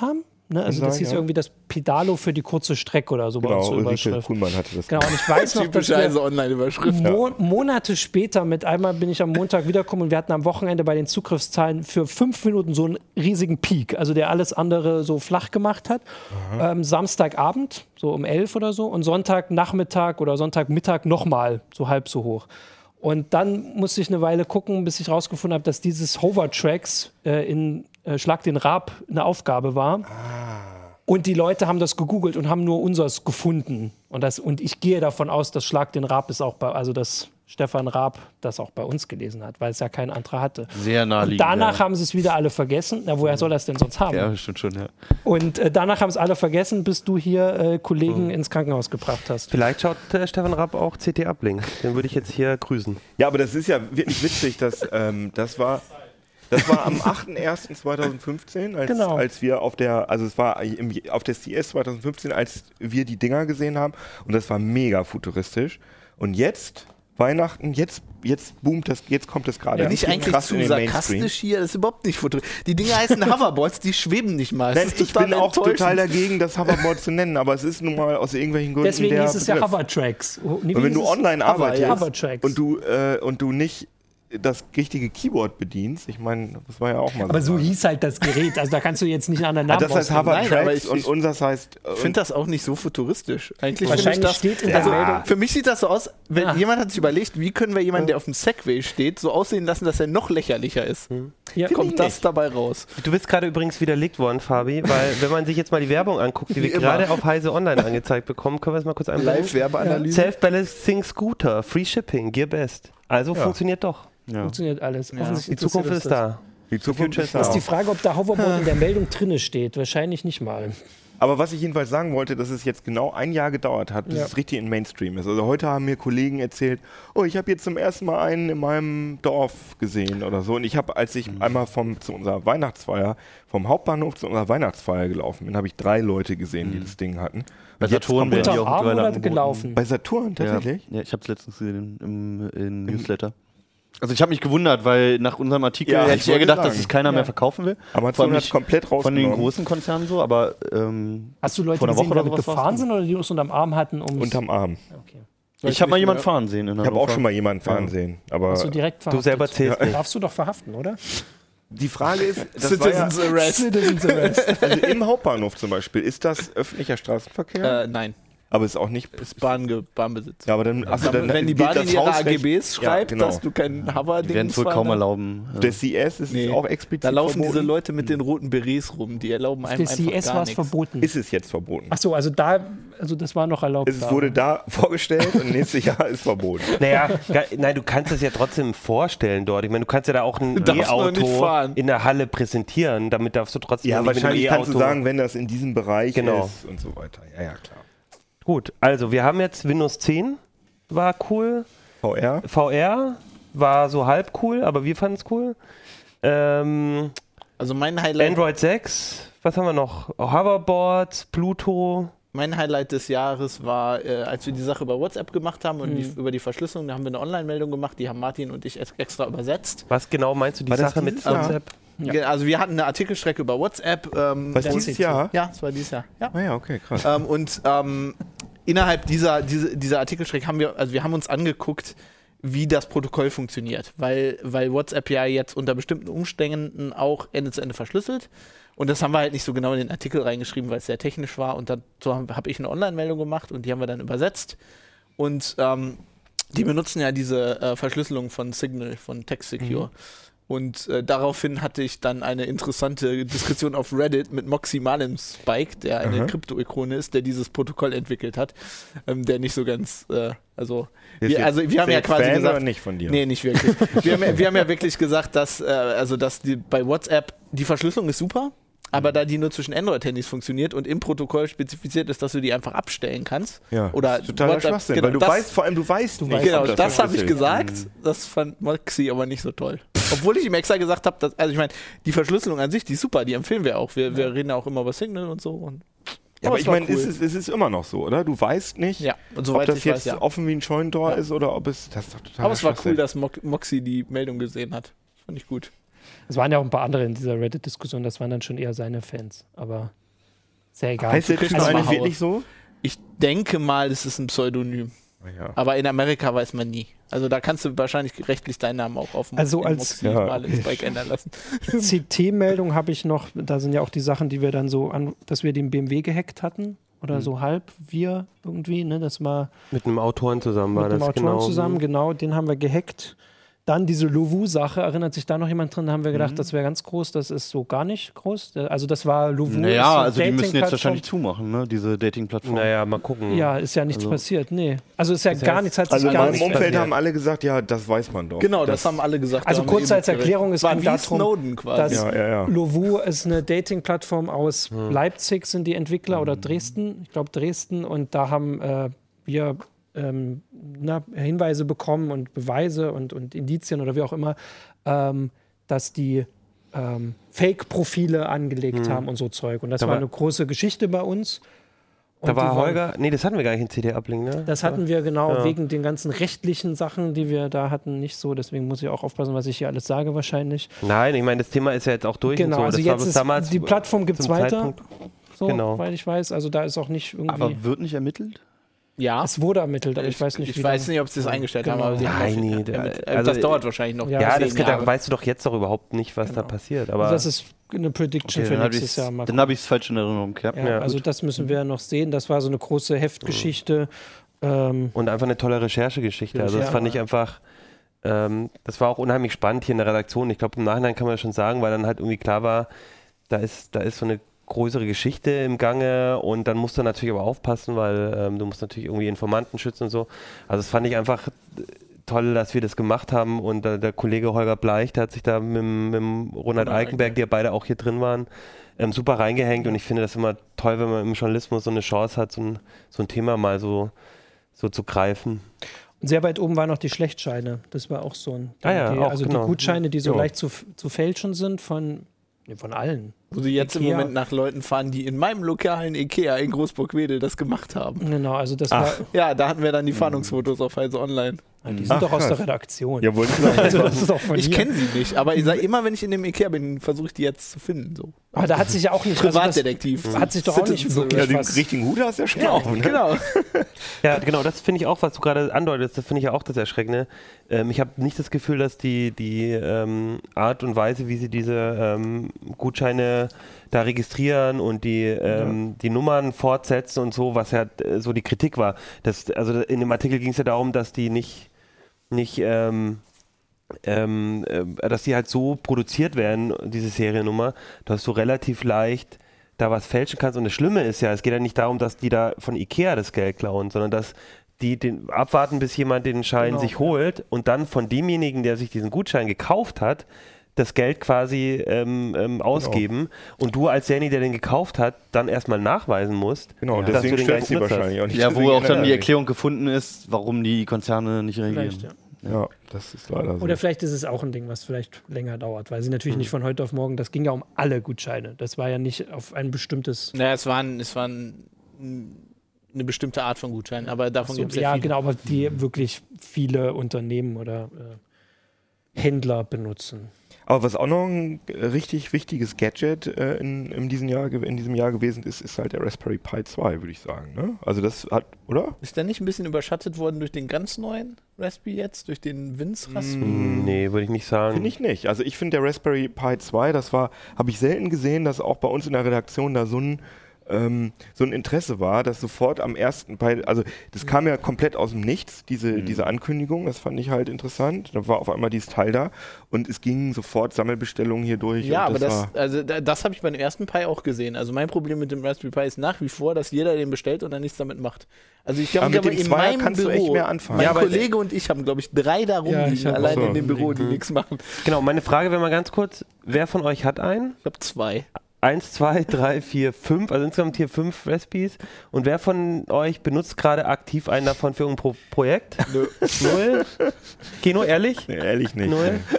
Ne? Also das hieß irgendwie das Pedalo für die kurze Strecke oder so bei uns zur Überschrift. Kuhlmann hatte das. Genau, und ich weiß noch, dass wir Online-Überschrift. Monate später einmal bin ich am Montag wiedergekommen und wir hatten am Wochenende bei den Zugriffszahlen für 5 Minuten so einen riesigen Peak, also der alles andere so flach gemacht hat. Samstagabend, so um 11 oder so, und Sonntagnachmittag oder Sonntagmittag nochmal so halb so hoch. Und dann musste ich eine Weile gucken, bis ich rausgefunden habe, dass dieses Hover-Tracks in Schlag den Raab eine Aufgabe war. Und die Leute haben das gegoogelt und haben nur unseres gefunden. Und ich gehe davon aus, dass Schlag den Raab ist auch dass Stefan Raab das auch bei uns gelesen hat, weil es ja kein anderer hatte. Sehr naheliegend. Und danach haben sie es wieder alle vergessen. Na, woher soll das denn sonst haben? Ja, stimmt schon, ja. Und danach haben es alle vergessen, bis du hier Kollegen ins Krankenhaus gebracht hast. Vielleicht schaut Stefan Raab auch CT Uplink. Den würde ich jetzt hier grüßen. Ja, aber das ist ja wirklich witzig, dass das war am 8.01.2015, als wir auf der CS 2015, als wir die Dinger gesehen haben. Und das war mega futuristisch. Und jetzt, Weihnachten, jetzt boomt das, jetzt kommt das gerade. Ja, nicht eigentlich zu sarkastisch hier, das ist überhaupt nicht futuristisch. Die Dinger heißen Hoverboards, die schweben nicht mal. Nein, ich bin auch total dagegen, das Hoverboard zu nennen, aber es ist nun mal aus irgendwelchen Gründen Deswegen hieß es ja Hovertracks. Und wenn du online arbeitest und du nicht das richtige Keyboard bedienst, ich meine, das war ja auch mal so. Aber so hieß halt das Gerät, also da kannst du jetzt nicht einen anderen Namen das heißt Hovertracks und unseres heißt... Ich finde das auch nicht so futuristisch. Eigentlich wahrscheinlich das, steht in der Meldung... Für mich sieht das so aus, wenn jemand hat sich überlegt, wie können wir jemanden, der auf dem Segway steht, so aussehen lassen, dass er noch lächerlicher ist. Ja, kommt das dabei raus. Du bist gerade übrigens widerlegt worden, Fabi, weil wenn man sich jetzt mal die Werbung anguckt, die wir gerade auf Heise Online angezeigt bekommen, können wir es mal kurz einblenden? Live-Werbeanalyse. Self-Balancing Scooter, Free Shipping, Gear Best. Also funktioniert doch. Ja. Funktioniert alles. Die Zukunft ist da. Die Zukunft ist da. Das ist die Frage, ob da Hoverboard in der Meldung drinne steht. Wahrscheinlich nicht mal. Aber was ich jedenfalls sagen wollte, dass es jetzt genau ein Jahr gedauert hat, bis es richtig in Mainstream ist. Also heute haben mir Kollegen erzählt, ich habe jetzt zum ersten Mal einen in meinem Dorf gesehen oder so. Und ich habe, als ich einmal zu unserer Weihnachtsfeier, vom Hauptbahnhof zu unserer Weihnachtsfeier gelaufen bin, habe ich 3 Leute gesehen, die das Ding hatten. Bei Saturn werden die auch oder gelaufen? Bei Saturn tatsächlich? Ja, ich habe es letztens gesehen im Newsletter. Also ich habe mich gewundert, weil nach unserem Artikel hätte ich eher gedacht, dass es keiner mehr verkaufen will. Amazon hat es komplett rausgenommen. Von den großen Konzernen so, aber hast du Leute gesehen, die damit gefahren sind oder die uns unterm Arm hatten? Unterm Arm. Okay. Ich habe mal jemanden fahren sehen. Ich habe auch schon mal jemanden fahren sehen. Aber hast du direkt verhaftet? Du selber zählst nicht. Darfst du doch verhaften, oder? Die Frage ist, Citizens Arrest. Also im Hauptbahnhof zum Beispiel, ist das öffentlicher Straßenverkehr? Nein. Aber es ist auch nicht... Ist Bahnbesitz. Ja, aber dann... wenn die Bahn in ihre AGBs schreibt, dass du kein Hover-Ding... Die werden es wohl kaum erlauben. Der CS ist auch explizit Da laufen verboten. diese Leute mit den roten Berets rum, die erlauben einem einfach gar nichts. Der CS war es verboten. Ist es jetzt verboten? Achso, also das war noch erlaubt. Es wurde da vorgestellt und nächstes Jahr ist verboten. Naja, nein, du kannst es ja trotzdem vorstellen dort. Ich meine, du kannst ja da auch ein E-Auto in der Halle präsentieren, damit darfst du trotzdem... Ja, wahrscheinlich kannst du sagen, wenn das in diesem Bereich ist und so weiter. Ja, klar. Gut, also wir haben jetzt Windows 10, war cool. VR war so halb cool, aber wir fanden es cool. Also mein Highlight... Android 6, was haben wir noch? Hoverboards, Pluto... Mein Highlight des Jahres war, als wir die Sache über WhatsApp gemacht haben und über die Verschlüsselung, da haben wir eine Online-Meldung gemacht, die haben Martin und ich extra übersetzt. Was genau meinst du, die Sache mit WhatsApp? Ja. Also wir hatten eine Artikelstrecke über WhatsApp. Was dieses Jahr? Ja, das war dieses Jahr. Ja. Ah ja, okay, krass. Und innerhalb dieser Artikelstrecke haben wir haben uns angeguckt, wie das Protokoll funktioniert, weil WhatsApp ja jetzt unter bestimmten Umständen auch Ende zu Ende verschlüsselt. Und das haben wir halt nicht so genau in den Artikel reingeschrieben, weil es sehr technisch war. Und dann habe ich eine Online-Meldung gemacht und die haben wir dann übersetzt. Und die benutzen ja diese Verschlüsselung von Signal, von TextSecure. Und daraufhin hatte ich dann eine interessante Diskussion auf Reddit mit Moxie Malemspike, der eine Krypto-Ikone ist, der dieses Protokoll entwickelt hat, der nicht so ganz, wir haben ja quasi gesagt, oder nicht von dir? Nee, nicht wirklich. wir haben ja wirklich gesagt, dass bei WhatsApp die Verschlüsselung ist super, aber da die nur zwischen Android-Handys funktioniert und im Protokoll spezifiziert ist, dass du die einfach abstellen kannst. Ja, oder totaler Schwachsinn, genau, weil du weißt nicht. Genau, das habe ich gesagt. Das fand Moxie aber nicht so toll. Obwohl ich ihm extra gesagt habe, also ich meine, die Verschlüsselung an sich, die ist super, die empfehlen wir auch. Wir reden ja auch immer über Signal und so. Und ja, aber ich meine, es ist immer noch so, oder? Du weißt nicht, ob das jetzt offen wie ein Scheunentor ist oder ob es... Das ist doch total aber es war cool, dass Moxie die Meldung gesehen hat. Das fand ich gut. Es waren ja auch ein paar andere in dieser Reddit-Diskussion, das waren dann schon eher seine Fans, aber... Sehr egal. Heißt der Typ Also eigentlich mal wirklich so? Ich denke mal, es ist ein Pseudonym. Ja. Aber in Amerika weiß man nie. Also da kannst du wahrscheinlich rechtlich deinen Namen auch auf dem Also als mal ins Bike ändern lassen. CT-Meldung habe ich noch, da sind ja auch die Sachen, die wir dann so dass wir den BMW gehackt hatten. Oder so halb wir irgendwie, ne? Das war mit einem Autoren zusammen war mit einem das, Autoren genau. zusammen, genau, den haben wir gehackt. Dann diese Lovu-Sache, erinnert sich da noch jemand dran? Da haben wir gedacht, das wäre ganz groß, das ist so gar nicht groß. Also das war Lovu. Naja, also die müssen jetzt wahrscheinlich zumachen, ne? Diese Dating-Plattform. Naja, mal gucken. Ja, ist ja nichts passiert, nee. Also ist ja Das gar heißt, nichts, hat sich Also in gar meinem nichts Umfeld passiert. haben alle gesagt, ja, das weiß man doch. Genau, das haben alle gesagt. Also da haben kurz wir als eben Erklärung, es war ging wie darum, Snowden quasi. dass Ja. Lovu ist eine Dating-Plattform aus Leipzig, sind die Entwickler, oder Dresden, ich glaube Dresden, und da haben wir Hinweise bekommen und Beweise und Indizien oder wie auch immer, dass die Fake-Profile angelegt haben und so Zeug. Und das war eine große Geschichte bei uns. Und Da war die waren- Holger, nee, das hatten wir gar nicht in CD-Uplink, ne? Das hatten wir genau wegen den ganzen rechtlichen Sachen, die wir da hatten, nicht so. Deswegen muss ich auch aufpassen, was ich hier alles sage wahrscheinlich. Nein, ich meine, das Thema ist ja jetzt auch durch Genau, und so. also Das war jetzt bis ist damals die Plattform gibt es zum weiter, Zeitpunkt- so, Genau. weil ich weiß. Also da ist auch nicht irgendwie... Aber wird nicht ermittelt? Ja. es wurde ermittelt, aber ich weiß nicht, Ich weiß nicht, ob sie das eingestellt haben, aber sie haben Nein, auf- nee, das also- dauert wahrscheinlich noch. Ja, Ja, das das 10 Jahre. da weißt du doch jetzt doch überhaupt nicht, was da passiert. Aber Also das ist eine Prediction für nächstes Jahr. Mal Dann habe ich es falsch in Erinnerung. Ja. ja, also das müssen wir noch sehen. Das war so eine große Heftgeschichte. und einfach eine tolle Recherchegeschichte. Also das Ja. fand ich einfach, das war auch unheimlich spannend hier in der Redaktion. Ich glaube, im Nachhinein kann man das schon sagen, weil dann halt irgendwie klar war, da ist so eine größere Geschichte im Gange und dann musst du natürlich aber aufpassen, weil du musst natürlich irgendwie Informanten schützen und so. Also das fand ich einfach toll, dass wir das gemacht haben und der Kollege Holger Bleich, der hat sich da mit Ronald Eikenberg, die ja beide auch hier drin waren, super reingehängt und ich finde das immer toll, wenn man im Journalismus so eine Chance hat, so ein Thema mal so zu greifen. Und sehr weit oben waren noch die Schlechtscheine. Das war auch so ein Ding. ja, auch, also genau. die Gutscheine, die so Ja. leicht zu fälschen sind von allen. Wo sie jetzt im Ikea. Moment nach Leuten fahren, die in meinem lokalen Ikea in Großburg-Wedel das gemacht haben. Genau, also das war... Ja, da hatten wir dann die Fahndungsfotos auf Heise Online. Die sind doch aus der Redaktion. Ja, wollten Sie Also das ist doch von Ich hier. kenne sie nicht, aber ich sag, immer wenn ich in dem Ikea bin, versuche ich die jetzt zu finden. So. Aber da hat sich ja auch nicht... Privatdetektiv. Also das hat sich doch auch nicht Citizen wirklich Ja, den was... richtigen Hut hast du ja schon auf. Ne? Genau. Ja, genau, das finde ich auch, was du gerade andeutest, das finde ich ja auch das Erschreckende. Ich habe nicht das Gefühl, dass die Art und Weise, wie sie diese Gutscheine da registrieren und die Nummern fortsetzen und so, was ja so die Kritik war. Also in dem Artikel ging es ja darum, dass die dass die halt so produziert werden, diese Seriennummer, dass du relativ leicht da was fälschen kannst. Und das Schlimme ist ja, es geht ja nicht darum, dass die da von Ikea das Geld klauen, sondern dass die abwarten, bis jemand den Schein sich holt und dann von demjenigen, der sich diesen Gutschein gekauft hat, das Geld quasi ausgeben und du als derjenige, der den gekauft hat, dann erstmal nachweisen musst, Genau, dass deswegen du den stört sie benutzt hast. wahrscheinlich auch nicht. Ja, wo Deswegen auch dann die generell Erklärung gefunden ist, warum die Konzerne nicht reagieren. Vielleicht, ja. nicht. Ja, das ist leider so. Oder vielleicht ist es auch ein Ding, was vielleicht länger dauert, weil sie natürlich nicht von heute auf morgen, das ging ja um alle Gutscheine. Das war ja nicht auf ein bestimmtes... Naja, es war eine bestimmte Art von Gutschein, aber davon gibt es ja viele. genau, aber die wirklich viele Unternehmen oder Händler benutzen. Aber was auch noch ein richtig wichtiges Gadget in diesem Jahr gewesen ist, ist halt der Raspberry Pi 2, würde ich sagen. Ne? Also das hat, oder? Ist der nicht ein bisschen überschattet worden durch den ganz neuen Raspberry jetzt, durch den Winz-Raspberry? Nee, würde ich nicht sagen. Finde ich nicht. Also ich finde der Raspberry Pi 2, habe ich selten gesehen, dass auch bei uns in der Redaktion da so ein Interesse war, dass sofort am ersten, also das kam ja komplett aus dem Nichts, diese Ankündigung, das fand ich halt interessant. Da war auf einmal dieses Teil da und es gingen sofort Sammelbestellungen hier durch. Ja, und aber das habe ich beim ersten Pi auch gesehen. Also mein Problem mit dem Raspberry Pi ist nach wie vor, dass jeder den bestellt und dann nichts damit macht. Also ich glaube, mit dem in Zweier meinem kannst du Büro, echt mehr anfangen. mein Ja, aber Kollege und ich haben, glaube ich, 3 da rumliegen, allein in dem Büro, die nichts machen. Genau, meine Frage wäre mal ganz kurz, wer von euch hat einen? Ich habe 2. 1, 2, 3, 4, 5, also insgesamt hier 5 Raspis. Und wer von euch benutzt gerade aktiv einen davon für irgendein Projekt? Nö. 0? Kino, ehrlich? Nee, ehrlich nicht. 0?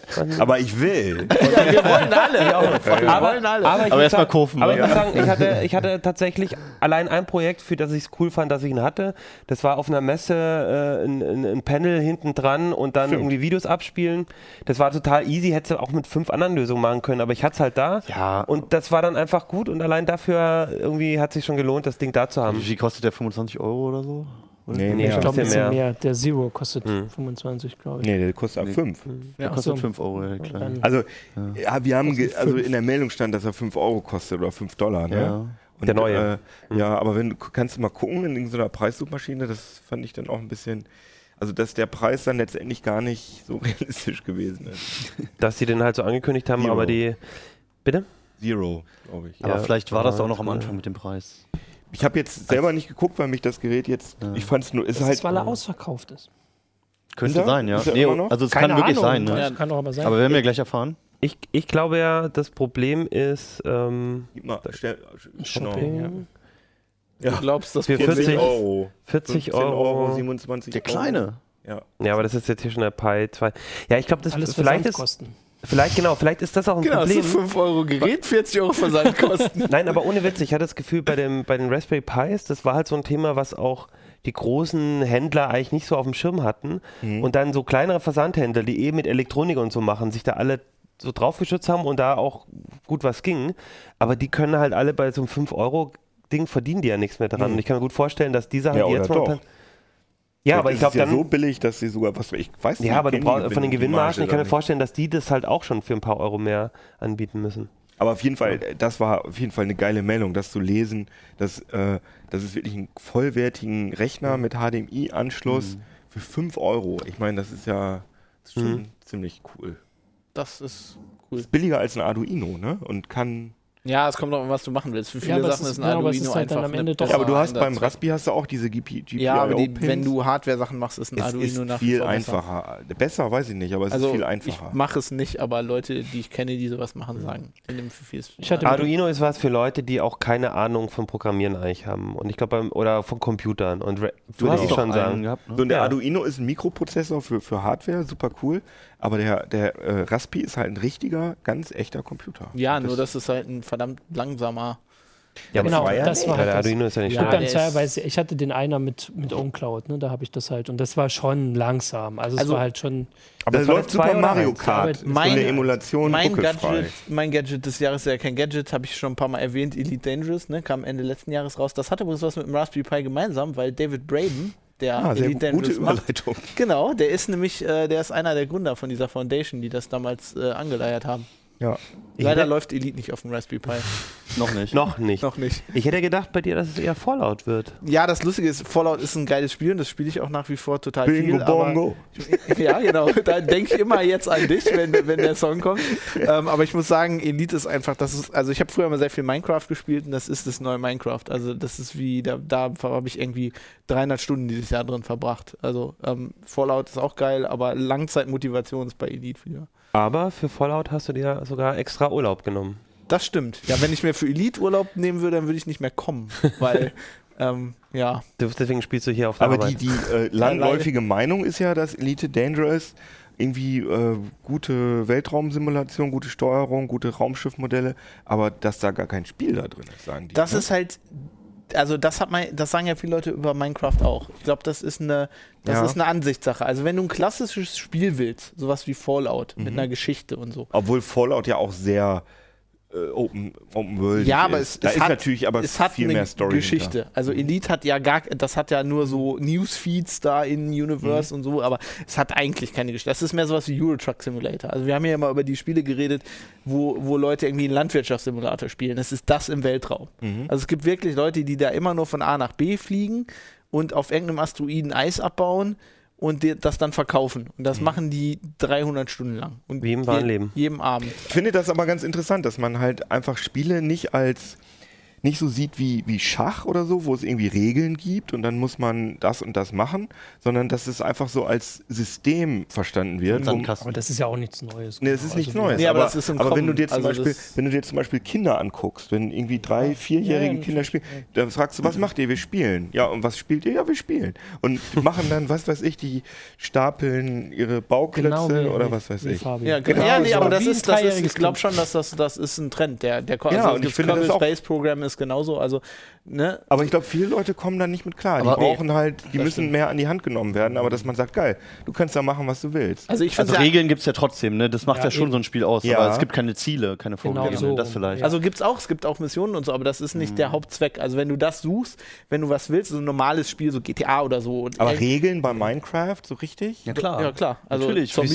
Aber ich will. Ja, wir wollen alle. Wir wollen alle. Aber erstmal kaufen. Aber ich muss sagen, ich hatte tatsächlich allein ein Projekt, für das ich es cool fand, dass ich ihn hatte. Das war auf einer Messe ein Panel hinten dran und dann irgendwie Videos abspielen. Das war total easy, hätte es auch mit 5 anderen Lösungen machen können, aber ich hatte es halt da. Ja. Und das war dann einfach gut und allein dafür irgendwie hat sich schon gelohnt, das Ding da zu haben. Wie viel kostet der? 25 Euro oder so? Nee, Nee, Ich glaube, ein bisschen mehr. mehr. Der Zero kostet 25, glaube ich. Nee, der kostet ab 5. Der kostet 5 Euro, ja, klar. Dann- Also, ja, wir haben, Kostet also 5. in der Meldung stand, dass er 5 Euro kostet oder $5, ne? Ja. Und, Der neue. Ja, aber kannst du mal gucken in so einer Preissuchmaschine, das fand ich dann auch ein bisschen, also dass der Preis dann letztendlich gar nicht so realistisch gewesen ist. Dass sie den halt so angekündigt haben, Zero. aber die. Bitte? Zero, glaube ich. Aber Ja, vielleicht war das auch noch am cool. Anfang mit dem Preis. Ich habe jetzt selber nicht geguckt, weil mich das Gerät jetzt, ich fand es nur, ist Das halt, ist, weil er ausverkauft ist. Könnte er? sein, ja. Ist er Nee, immer noch? also es Keine kann wirklich Ahnung, sein. Ne? Das kann doch aber sein. Aber werden wir gleich erfahren. Ich glaube ja, das Problem ist, gib mal, Shopping, Ja. Du glaubst, dass Für 40 40 Euro. 40 15 Euro. 27 Der Euro. Kleine. Ja. Ja, aber das ist jetzt hier schon der Pi 2. Ja, ich glaube, das Alles vielleicht ist, Versandkosten. vielleicht ist das auch ein Genau, das Problem. ist 5 Euro Gerät, 40 Euro Versandkosten. Nein, aber ohne Witz, ich hatte das Gefühl, bei den Raspberry Pis, das war halt so ein Thema, was auch die großen Händler eigentlich nicht so auf dem Schirm hatten. Und dann so kleinere Versandhändler, die mit Elektronik und so machen, sich da alle so draufgeschützt haben und da auch gut was ging. Aber die können halt alle bei so einem 5-Euro-Ding verdienen die ja nichts mehr dran. Und ich kann mir gut vorstellen, dass die Sachen, Ja, die oder jetzt doch. momentan. Ja, aber Vielleicht ich glaube ist es dann. ja so billig, dass sie sogar, was ich weiß nicht. Ja, aber du kennen brauchst die von den die Gewinnmargen, ich kann mir dann vorstellen, dass die das halt auch schon für ein paar Euro mehr anbieten müssen. nicht. Aber auf jeden Fall, das war auf jeden Fall eine geile Meldung, das zu lesen, dass es wirklich einen vollwertigen Rechner mit HDMI-Anschluss für 5 Euro. Ich meine, das ist ja schon ziemlich cool. Das ist cool. Ist billiger als ein Arduino, ne? Und kann. Ja, es kommt auch an, was du machen willst. Für viele aber es Sachen ist- ist ein ja, aber es Arduino ist halt dann einfach am Ende eine doch- Ja, aber du hast bessere beim Einsatz. Raspi hast du auch diese GPIO-Pins. Ja, aber wenn du Hardware-Sachen machst, ist ein es Arduino ist nach wie viel vor besser. einfacher. Besser weiß ich nicht, aber es Also ist viel ich einfacher. mache es nicht, aber Leute, die ich kenne, die sowas machen, sagen, in dem für viel ist Ich hatte- Arduino ist was für Leute, die auch keine Ahnung von Programmieren eigentlich haben. Und ich glaube, oder von Computern. Und würde ich doch schon einen sagen. gehabt, ne? So, und der Ja. Arduino ist ein Mikroprozessor für Hardware, super cool. Aber der Raspi ist halt ein richtiger, ganz echter Computer. Ja, nur das ist halt ein verdammt langsamer. Ja, Genau, war ja das war Weil halt der das. Arduino ist ja nicht Ja, schlimm. dann der ist- teilweise, ich hatte den einer mit OwnCloud, ne, da habe ich das halt und das war schon langsam. Also es Also- war halt schon. Aber Das es war läuft eine zwei Super oder Mario eins? Kart. Ist Mein- so eine Emulation ruckelfrei. Mein Gadget des Jahres ist ja kein Gadget, habe ich schon ein paar Mal erwähnt, Elite Dangerous, ne, kam Ende letzten Jahres raus. Das hatte übrigens was mit dem Raspberry Pi gemeinsam, weil David Braben, der Sehr Elite gute Dangerous macht, Überleitung. genau, der ist nämlich, der ist einer der Gründer von dieser Foundation, die das damals angeleiert haben. Ja. Leider läuft Elite nicht auf dem Raspberry Pi. Noch nicht. Noch nicht. Noch nicht. Ich hätte gedacht bei dir, dass es eher Fallout wird. Ja, das Lustige ist, Fallout ist ein geiles Spiel und das spiele ich auch nach wie vor total Bingo viel. Aber Bongo. ja, genau. Da denke ich immer jetzt an dich, wenn der Song kommt. Aber ich muss sagen, Elite ist einfach, also ich habe früher mal sehr viel Minecraft gespielt und das ist das neue Minecraft. Also das ist wie, da habe ich irgendwie 300 Stunden dieses Jahr drin verbracht. Also Fallout ist auch geil, aber Langzeitmotivation ist bei Elite wieder. Aber für Fallout hast du dir sogar extra Urlaub genommen. Das stimmt. Ja, wenn ich mir für Elite Urlaub nehmen würde, dann würde ich nicht mehr kommen, weil, ja. Deswegen spielst du hier auf der Aber Arbeit. die landläufige Meinung ist ja, dass Elite Dangerous irgendwie gute Weltraumsimulation, gute Steuerung, gute Raumschiffmodelle, aber dass da gar kein Spiel da drin ist, sagen die. Das ne? ist halt, also das sagen ja viele Leute über Minecraft auch. Ich glaube, das ist eine Ansichtssache. Also wenn du ein klassisches Spiel willst, sowas wie Fallout mit einer Geschichte und so. Obwohl Fallout ja auch sehr Open World Ja, aber ist. es ist hat natürlich aber es hat viel eine mehr Story Geschichte. hinter. Also Elite hat ja das hat ja nur so Newsfeeds da in Universe und so, aber es hat eigentlich keine Geschichte. Das ist mehr sowas wie Euro Truck Simulator. Also wir haben ja immer über die Spiele geredet, wo Leute irgendwie einen Landwirtschaftssimulator spielen. Das ist das im Weltraum. Also es gibt wirklich Leute, die da immer nur von A nach B fliegen und auf irgendeinem Asteroiden Eis abbauen und das dann verkaufen. Und das machen die 300 Stunden lang. Und Wie im wahren Leben. Jeden Abend. Ich finde das aber ganz interessant, dass man halt einfach Spiele nicht als nicht so sieht wie Schach oder so, wo es irgendwie Regeln gibt und dann muss man das und das machen, sondern dass es einfach so als System verstanden wird. Aber das ist ja auch nichts Neues. Nee, es ist nichts Neues. Nee, aber das aber, ist im aber wenn du Kommen. dir zum Beispiel Kinder anguckst, wenn irgendwie 3-, 4-jährige Kinder spielen, dann fragst du, was macht ihr? Wir spielen. Ja, und was spielt ihr? Ja, wir spielen. Und machen dann, was weiß ich, die stapeln ihre Bauklötze oder was weiß ich. Ja, genau. Ja, nee, aber das ist ich glaube schon, dass das ist ein Trend. Und ich finde, das Space Program ist genauso. Also, ne? Aber ich glaube, viele Leute kommen da nicht mit klar. Die brauchen die müssen mehr an die Hand genommen werden, aber dass man sagt, geil, du kannst da machen, was du willst. Also Regeln gibt es ja trotzdem, ne? Das macht ja schon so ein Spiel aus, aber es gibt keine Ziele, keine Vorgaben, das vielleicht. Also es gibt auch Missionen und so, aber das ist nicht der Hauptzweck. Also wenn du das suchst, wenn du was willst, so ein normales Spiel, so GTA oder so. Und aber Regeln bei Minecraft, so richtig? Ja klar. Ja, klar. Also natürlich. und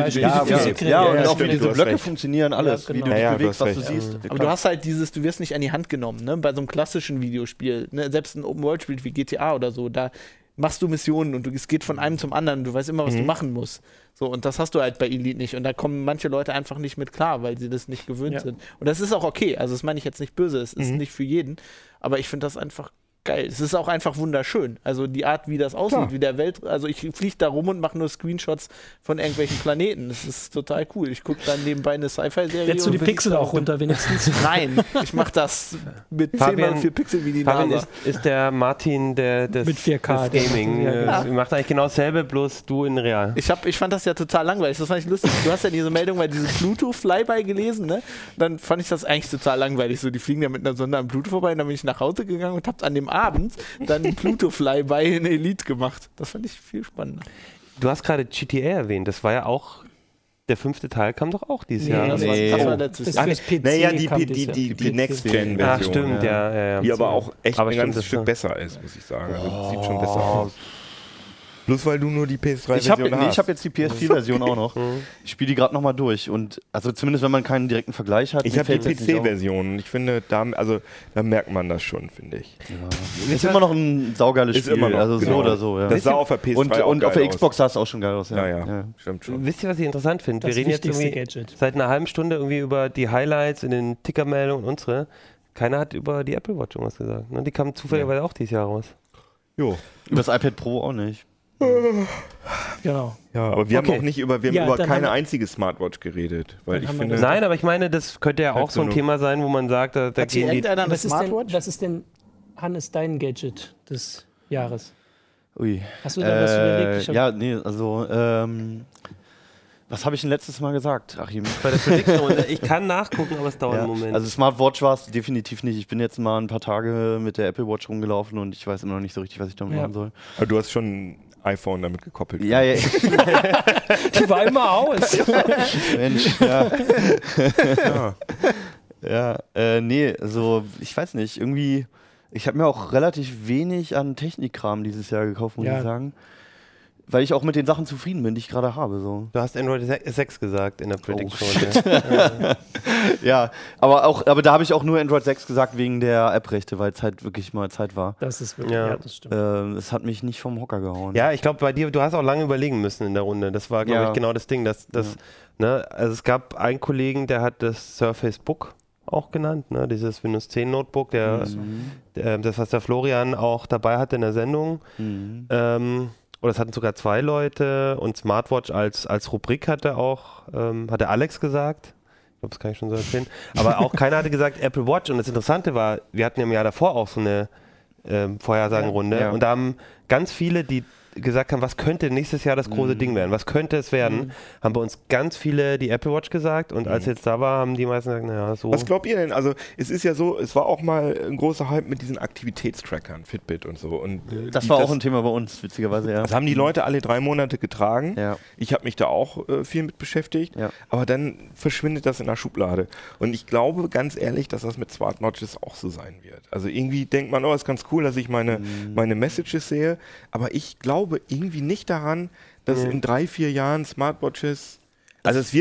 auch wie diese Blöcke funktionieren, alles, wie du dich bewegst, was du siehst. Aber du hast halt du wirst nicht an die Hand genommen, ne? Bei so einem klassischen Videospiel, ne? Selbst ein Open-World-Spiel wie GTA oder so, da machst du Missionen und es geht von einem zum anderen, du weißt immer, was du machen musst. So, und das hast du halt bei Elite nicht. Und da kommen manche Leute einfach nicht mit klar, weil sie das nicht gewöhnt sind. Und das ist auch okay, also das meine ich jetzt nicht böse, es ist nicht für jeden, aber ich finde das einfach geil. Es ist auch einfach wunderschön. Also die Art, wie das aussieht, wie der Welt. Also ich fliege da rum und mache nur Screenshots von irgendwelchen Planeten. Das ist total cool. Ich gucke dann nebenbei eine Sci-Fi-Serie. Lädst du die Pixel auch runter wenigstens? Nein, ich mache das mit 10x4 Pixel wie die NASA. Ist der Martin des 4K des Gaming. Wir macht eigentlich genau dasselbe, bloß du in real. Ich fand das ja total langweilig. Das fand ich lustig. Du hast ja diese Meldung bei diesem Pluto-Flyby gelesen, ne? Dann fand ich das eigentlich total langweilig. So, die fliegen ja mit einer Sonde am Pluto vorbei und dann bin ich nach Hause gegangen und hab an dem Abend dann einen Pluto-Flyby in Elite gemacht. Das fand ich viel spannender. Du hast gerade GTA erwähnt, das war ja auch, der 5. Teil kam doch auch dieses Jahr. Das war letztes Jahr. Naja, die Next-Gen-Version. Ach, stimmt, ja. Die aber auch echt aber ein ganzes Stück besser ist, muss ich sagen. Also sieht schon besser aus. Bloß weil du nur die PS3-Version hast. Ich habe jetzt die PS4-Version auch noch. Ich spiele die gerade nochmal durch. Und also zumindest, wenn man keinen direkten Vergleich hat. Ich habe die PC-Version. Ich finde, da merkt man das schon, finde ich. Ja. Ist immer noch ein saugeiles Spiel. Immer noch, also genau. so oder so. Ja. Das sah auf der PS3 und auf der Xbox sah es auch schon geil aus. Ja, stimmt schon. Wisst ihr, was ich interessant finde? Wir reden jetzt irgendwie seit einer halben Stunde irgendwie über die Highlights in den Tickermeldungen und unsere. Keiner hat über die Apple Watch irgendwas gesagt. Ne? Die kam zufälligerweise auch dieses Jahr raus. Jo. Über das iPad Pro auch nicht. Genau. Ja, aber wir haben auch nicht über keine einzige Smartwatch geredet. Weil ich finde, nein, aber ich meine, das könnte ja auch so ein Thema sein, wo man sagt, da hat hier irgendeiner eine Smartwatch? Was ist denn, Hannes, dein Gadget des Jahres? Ui. Hast du da was überlegt? Ja, nee, also was habe ich denn letztes Mal gesagt, Achim? Bei der Prediction. Ich kann nachgucken, aber es dauert einen Moment. Also Smartwatch war es definitiv nicht. Ich bin jetzt mal ein paar Tage mit der Apple Watch rumgelaufen und ich weiß immer noch nicht so richtig, was ich damit machen soll. Aber du hast schon ein iPhone damit gekoppelt. Ja. Die war immer aus. Mensch, nee, also ich weiß nicht, irgendwie, ich habe mir auch relativ wenig an Technikkram dieses Jahr gekauft, muss ich sagen. Weil ich auch mit den Sachen zufrieden bin, die ich gerade habe. So. Du hast Android 6 gesagt in der Prediction. Ja, aber da habe ich auch nur Android 6 gesagt wegen der App-Rechte, weil es halt wirklich mal Zeit war. Das ist wirklich, das stimmt. Es hat mich nicht vom Hocker gehauen. Ja, ich glaube bei dir, du hast auch lange überlegen müssen in der Runde. Das war, glaube ich, genau das Ding. Ne, also es gab einen Kollegen, der hat das Surface Book auch genannt, ne, dieses Windows 10 Notebook, das, was der Florian auch dabei hatte in der Sendung. Oder es hatten sogar 2 Leute und Smartwatch als Rubrik hatte Alex gesagt. Ich glaube, das kann ich schon so erzählen. Aber auch keiner hatte gesagt Apple Watch. Und das Interessante war, wir hatten ja im Jahr davor auch so eine Vorhersagenrunde. Und da haben ganz viele, die gesagt haben, was könnte nächstes Jahr das große Ding werden? Was könnte es werden? Haben bei uns ganz viele die Apple Watch gesagt und als jetzt da war, haben die meisten gesagt, naja, so. Was glaubt ihr denn? Also es ist ja so, es war auch mal ein großer Hype mit diesen Aktivitätstrackern, Fitbit und so. Und das war auch ein Thema bei uns, witzigerweise, ja. Das haben die Leute alle 3 Monate getragen. Ja. Ich habe mich da auch viel mit beschäftigt. Ja. Aber dann verschwindet das in der Schublade. Und ich glaube ganz ehrlich, dass das mit Smartwatches auch so sein wird. Also irgendwie denkt man, ist ganz cool, dass ich meine Messages sehe. Aber ich glaube irgendwie nicht daran, dass in 3-4 Jahren Smartwatches, also es wird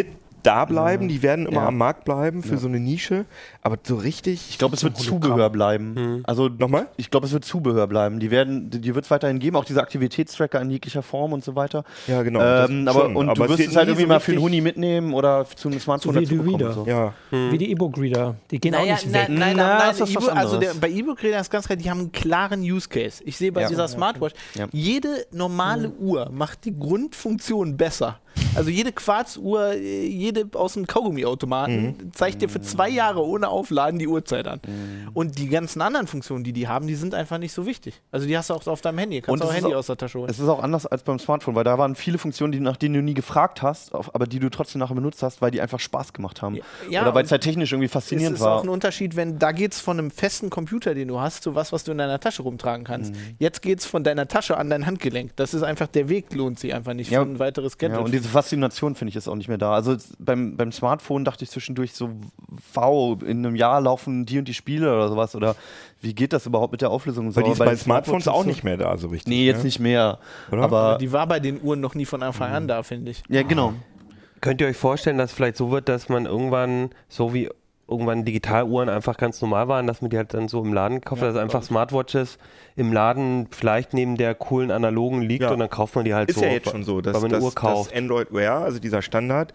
da bleiben, die werden immer am Markt bleiben für so eine Nische, aber so richtig... Ich glaube, es wird Zubehör bleiben. Also nochmal? Ich glaube, es wird Zubehör bleiben. Die wird es weiterhin geben, auch diese Aktivitätstracker in jeglicher Form und so weiter. Ja, genau. Aber du wirst es halt irgendwie mal für einen Huni mitnehmen oder zu einem Smartphone so wie dazu die bekommen. Reader. So. Ja. Wie die E-Book-Reader. Die gehen auch nicht weg. Nein, das ist was also anderes. bei E-Book-Readern ist ganz klar, die haben einen klaren Use Case. Ich sehe bei dieser Smartwatch, jede normale Uhr macht die Grundfunktion besser. Also jede Quarzuhr, jede aus dem Kaugummiautomaten zeigt dir für 2 Jahre ohne Aufladen die Uhrzeit an. Und die ganzen anderen Funktionen, die haben, die sind einfach nicht so wichtig. Also die hast du auch auf deinem Handy. Kannst du auch Handy aus der Tasche holen. Es ist auch anders als beim Smartphone, weil da waren viele Funktionen, nach denen du nie gefragt hast, aber die du trotzdem nachher benutzt hast, weil die einfach Spaß gemacht haben. Ja, oder weil es halt technisch irgendwie faszinierend war. Es ist war. auch ein Unterschied, wenn da geht es von einem festen Computer, den du hast, zu was du in deiner Tasche rumtragen kannst. Jetzt geht es von deiner Tasche an dein Handgelenk. Das ist einfach, der Weg lohnt sich einfach nicht für ein weiteres Gadget. Ja, und diese Faszination, finde ich, ist auch nicht mehr da. Also beim Smartphone dachte ich zwischendurch so, wow, in einem Jahr laufen die und die Spiele oder sowas. Oder wie geht das überhaupt mit der Auflösung? Weil die ist bei Smartphones auch nicht mehr da so richtig. Nee, jetzt nicht mehr. Oder? Aber die war bei den Uhren noch nie von Anfang an da, finde ich. ja, genau. Könnt ihr euch vorstellen, dass es vielleicht so wird, dass man irgendwann, so wie irgendwann Digitaluhren einfach ganz normal waren, dass man die halt dann so im Laden kauft, dass einfach Smartwatches im Laden vielleicht neben der coolen analogen liegt und dann kauft man die halt ist so. Ist ja jetzt schon so, dass weil man eine Uhr kauft. das Android Wear, also dieser Standard,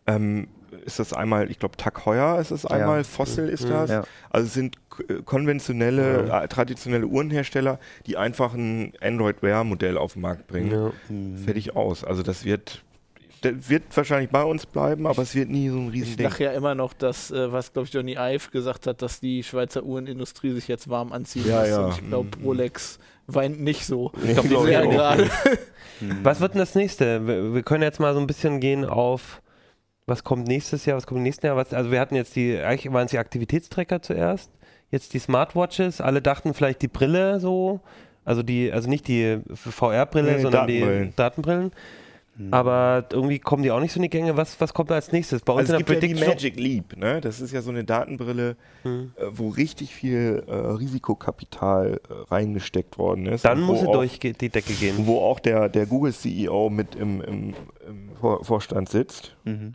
ist das einmal, ich glaube TAG Heuer ist es einmal, Fossil ist das. Ja. Also es sind konventionelle, traditionelle Uhrenhersteller, die einfach ein Android Wear Modell auf den Markt bringen. Ja. Fertig aus. Also das wird wahrscheinlich bei uns bleiben, aber es wird nie so ein Riesending. Ich lache ja immer noch, dass, was glaube ich Johnny Ive gesagt hat, dass die Schweizer Uhrenindustrie sich jetzt warm anziehen muss. Ja. Und ich glaube, Rolex weint nicht so. Ich glaube, die gerade. Was wird denn das nächste? Wir können jetzt mal so ein bisschen gehen auf, was kommt nächstes Jahr, was kommt im nächsten Jahr? Also wir hatten jetzt eigentlich waren es die Aktivitätstracker zuerst, jetzt die Smartwatches, alle dachten vielleicht die Brille so, also nicht die VR-Brille, sondern die Datenbrillen. Aber irgendwie kommen die auch nicht so in die Gänge. Was kommt da als nächstes? Bei uns also es gibt ja die Magic Leap, ne? Das ist ja so eine Datenbrille, wo richtig viel Risikokapital reingesteckt worden ist. Dann muss sie durch die Decke gehen. Wo auch der Google-CEO mit im Vorstand sitzt.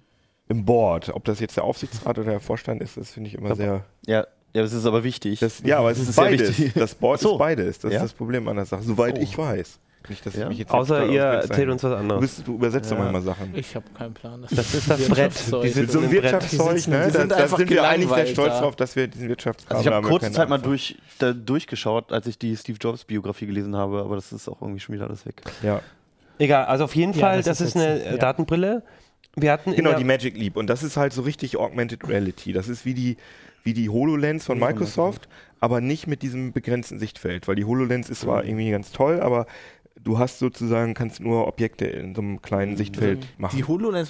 Im Board. Ob das jetzt der Aufsichtsrat oder der Vorstand ist, das finde ich immer sehr... Ja, das ist aber wichtig. Aber es ist beides. Das Board ist beides. Das ist das Problem an der Sache, soweit ich weiß. Nicht, dass ich mich jetzt außer ihr erzählt uns was anderes. Du übersetzt doch mal Sachen. Ich habe keinen Plan. Das ist das Brett. So ein Wirtschaftszeug, ne? Da sind wir eigentlich sehr stolz drauf, dass wir diesen Wirtschaftskram haben. Also ich habe kurze Zeit mal durchgeschaut, als ich die Steve Jobs Biografie gelesen habe, aber das ist auch irgendwie schon wieder alles weg. Ja. Egal, also auf jeden Fall, das ist eine Datenbrille. Wir hatten genau, die Magic Leap. Und das ist halt so richtig Augmented Reality. Das ist wie die HoloLens von Microsoft, aber nicht mit diesem begrenzten Sichtfeld. Weil die HoloLens ist zwar irgendwie ganz toll, aber du hast sozusagen, kannst nur Objekte in so einem kleinen Sichtfeld machen. Die HoloLens,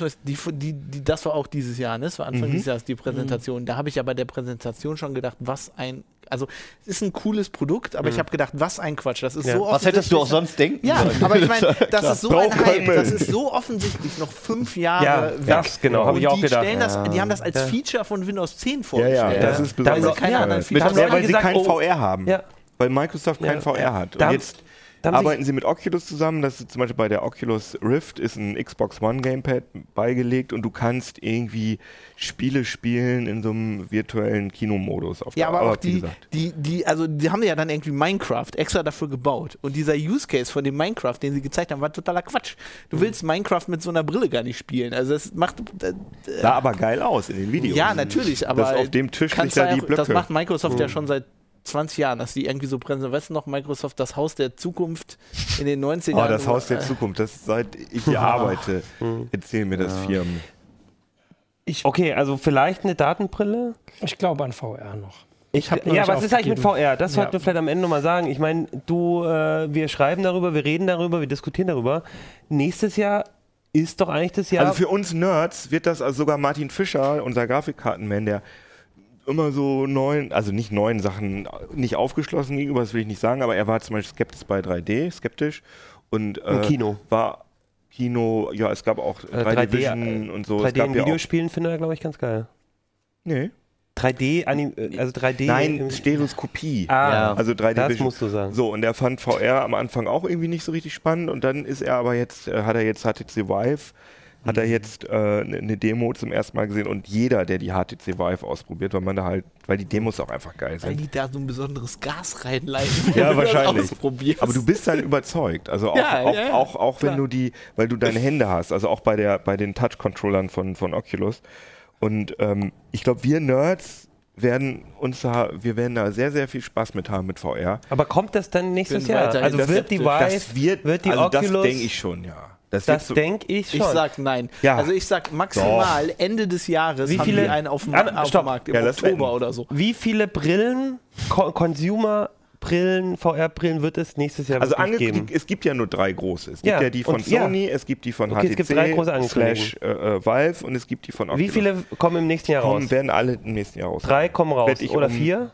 das war auch dieses Jahr, ne? Das war Anfang dieses Jahres die Präsentation. Da habe ich ja bei der Präsentation schon gedacht, also es ist ein cooles Produkt, aber ich habe gedacht, was ein Quatsch. Das ist so offensichtlich. Was hättest du auch sonst denken sollen? Ja, aber ich meine, das ist so ein Hype, das ist so offensichtlich noch 5 Jahre weg. Das, genau, habe ich auch gedacht. Die haben das als Feature von Windows 10 vorgestellt. Ja, das ist besonders. Weil sie kein VR haben. Ja. Weil Microsoft kein VR hat. Und jetzt arbeiten sie mit Oculus zusammen. Das ist zum Beispiel bei der Oculus Rift ist ein Xbox One Gamepad beigelegt und du kannst irgendwie Spiele spielen in so einem virtuellen Kinomodus. Aber auch die haben ja dann irgendwie Minecraft extra dafür gebaut. Und dieser Use Case von dem Minecraft, den sie gezeigt haben, war totaler Quatsch. Du willst Minecraft mit so einer Brille gar nicht spielen. Also das macht... sah aber geil aus in den Videos. Ja, natürlich. Aber auf dem Tisch liegt da die Blöcke. Das macht Microsoft ja schon seit 20 Jahren, dass die irgendwie so präsentieren. Weißt du noch, Microsoft, das Haus der Zukunft in den 90ern? Oh, das Haus der Zukunft, das seit ich hier arbeite, erzählen mir das Firmen. Okay, also vielleicht eine Datenbrille? Ich glaube an VR noch. Was ist eigentlich mit VR? Das sollten wir vielleicht am Ende nochmal sagen. Ich meine, wir schreiben darüber, wir reden darüber, wir diskutieren darüber. Nächstes Jahr ist doch eigentlich das Jahr... Also für uns Nerds wird das, also sogar Martin Fischer, unser Grafikkartenman, der immer so neuen Sachen nicht aufgeschlossen gegenüber, das will ich nicht sagen, aber er war zum Beispiel skeptisch bei 3D, und Kino. Ja, es gab auch 3D Vision und so. 3D in Videospielen findet er, glaube ich, ganz geil. Nee. 3D. Nein, Stereoskopie. Also 3D das Vision. Musst du sagen. So, und er fand VR am Anfang auch irgendwie nicht so richtig spannend und dann ist er aber jetzt, HTC Vive hat er jetzt eine Demo zum ersten Mal gesehen und jeder, der die HTC Vive ausprobiert, weil die Demos auch einfach geil Weil sind. die da so ein besonderes Gas reinleiten. Ja, wenn du das wahrscheinlich. ausprobierst. Aber du bist dann überzeugt. Also auch wenn du weil du deine Hände hast, also auch bei den Touch-Controllern von Oculus. Und ich glaube, wir Nerds werden da sehr, sehr viel Spaß mit haben mit VR. Aber kommt das dann nächstes Jahr? Also Das wird die Vive, wird die Oculus... Das denke ich schon, ja. Das denke ich schon. Ich sag nein. Ja. Also ich sag maximal Ende des Jahres Wie haben viele- die einen auf dem Stopp. Markt im Ja, lass Oktober wetten. oder so. Wie viele Brillen, Consumer-Brillen, VR-Brillen wird es nächstes Jahr Also wirklich geben? es gibt ja nur 3 große. Es gibt Ja, ja die von und ja. Sony, es gibt die von Okay, es gibt 3 große HTC / Valve und es gibt die von Oculus. Wie viele kommen im nächsten Jahr raus? werden alle im nächsten Jahr raus? 3 kommen raus. Wette ich Oder um- 4?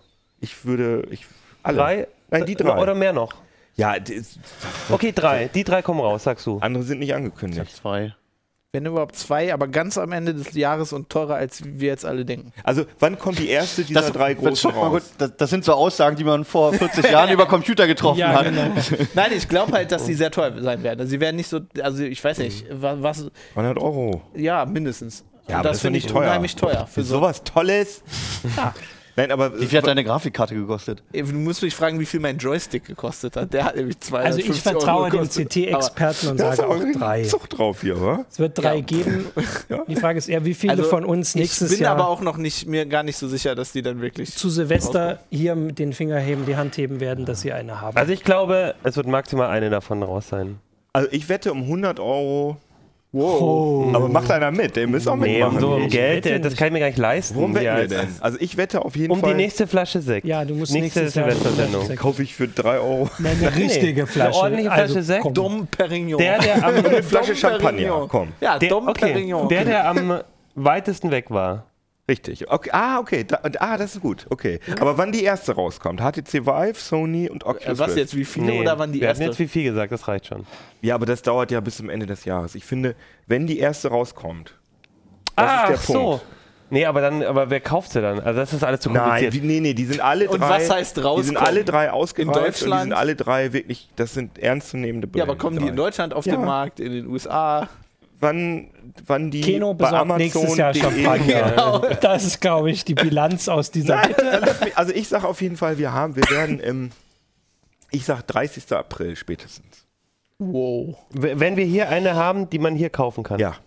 Alle. 3? Nein, die 3. Oder mehr noch? Ja, Okay, 3. Die 3 kommen raus, sagst du. andere sind nicht angekündigt. 2. Wenn überhaupt 2, aber ganz am Ende des Jahres und teurer, als wir jetzt alle denken. Also wann kommt die erste dieser 3 großen raus? Das sind so Aussagen, die man vor 40 Jahren über Computer getroffen hat. genau. Nein, ich glaube halt, dass die sehr teuer sein werden. Also sie werden nicht so, also ich weiß nicht, was 100 €. ja, mindestens. Ja, Und aber das das finde ist ich ja nicht teuer. unheimlich teuer. Für sowas Tolles? Ja. Nein, aber Wie viel hat deine Grafikkarte gekostet? Du musst mich fragen, wie viel mein Joystick gekostet hat. Der hat nämlich 250 Also ich vertraue € dem gekostet. CT-Experten und da ist sage aber auch 3. Zug drauf hier, oder? Es wird 3 geben. Die Frage ist eher, wie viele Also, von uns nächstes Ich bin Jahr aber auch noch nicht, mir gar nicht so sicher, dass die dann wirklich... zu Silvester hier mit den Finger heben, die Hand heben werden, dass sie eine haben. Also ich glaube, es wird maximal eine davon raus sein. Also ich wette um 100 €. Wow. Aber macht einer mit, ihr müsst auch Nee, mitmachen. um so um Ich Geld, wette das nicht. kann ich mir gar nicht leisten. Worum wetten Ja, wir denn? Also ich wette auf jeden Um Fall. die nächste Flasche Sekt. Ja, du musst nächste nächstes Jahr Silvestersendung. Kaufe ich für 3 €. eine richtige Flasche. Eine ordentliche Flasche Also, Sekt. komm. Dom Perignon. Der am, Eine Flasche Dom Champagner, Perignon. komm. Ja, Dom okay, Perignon. der am weitesten weg war. Richtig. Okay. Okay. Das ist gut. Okay. Aber wann die erste rauskommt? HTC Vive, Sony und Oculus Was Rift. jetzt, wie viele oder wann die wir hatten erste? jetzt wie viel gesagt, das reicht schon. Ja, aber das dauert ja bis zum Ende des Jahres. Ich finde, wenn die erste rauskommt, Ach ist der Punkt. so. Nee, aber wer kauft sie dann? Also das ist alles zu Nein, kompliziert. die sind alle Und drei. was heißt Die rauskommen? sind alle 3 ausgereift und die Deutschland? sind alle 3 wirklich, das sind ernstzunehmende Brillen. Ja, aber kommen die in Deutschland auf Ja. den Markt, in den USA? Wann die Keno bei besorgt nächstes Jahr Amazon.de Champagner. Genau. Das ist, glaube ich, die Bilanz aus dieser Nein, also ich sage auf jeden Fall, wir werden ich sag 30. April spätestens. Wow. Wenn wir hier eine haben, die man hier kaufen kann. Ja.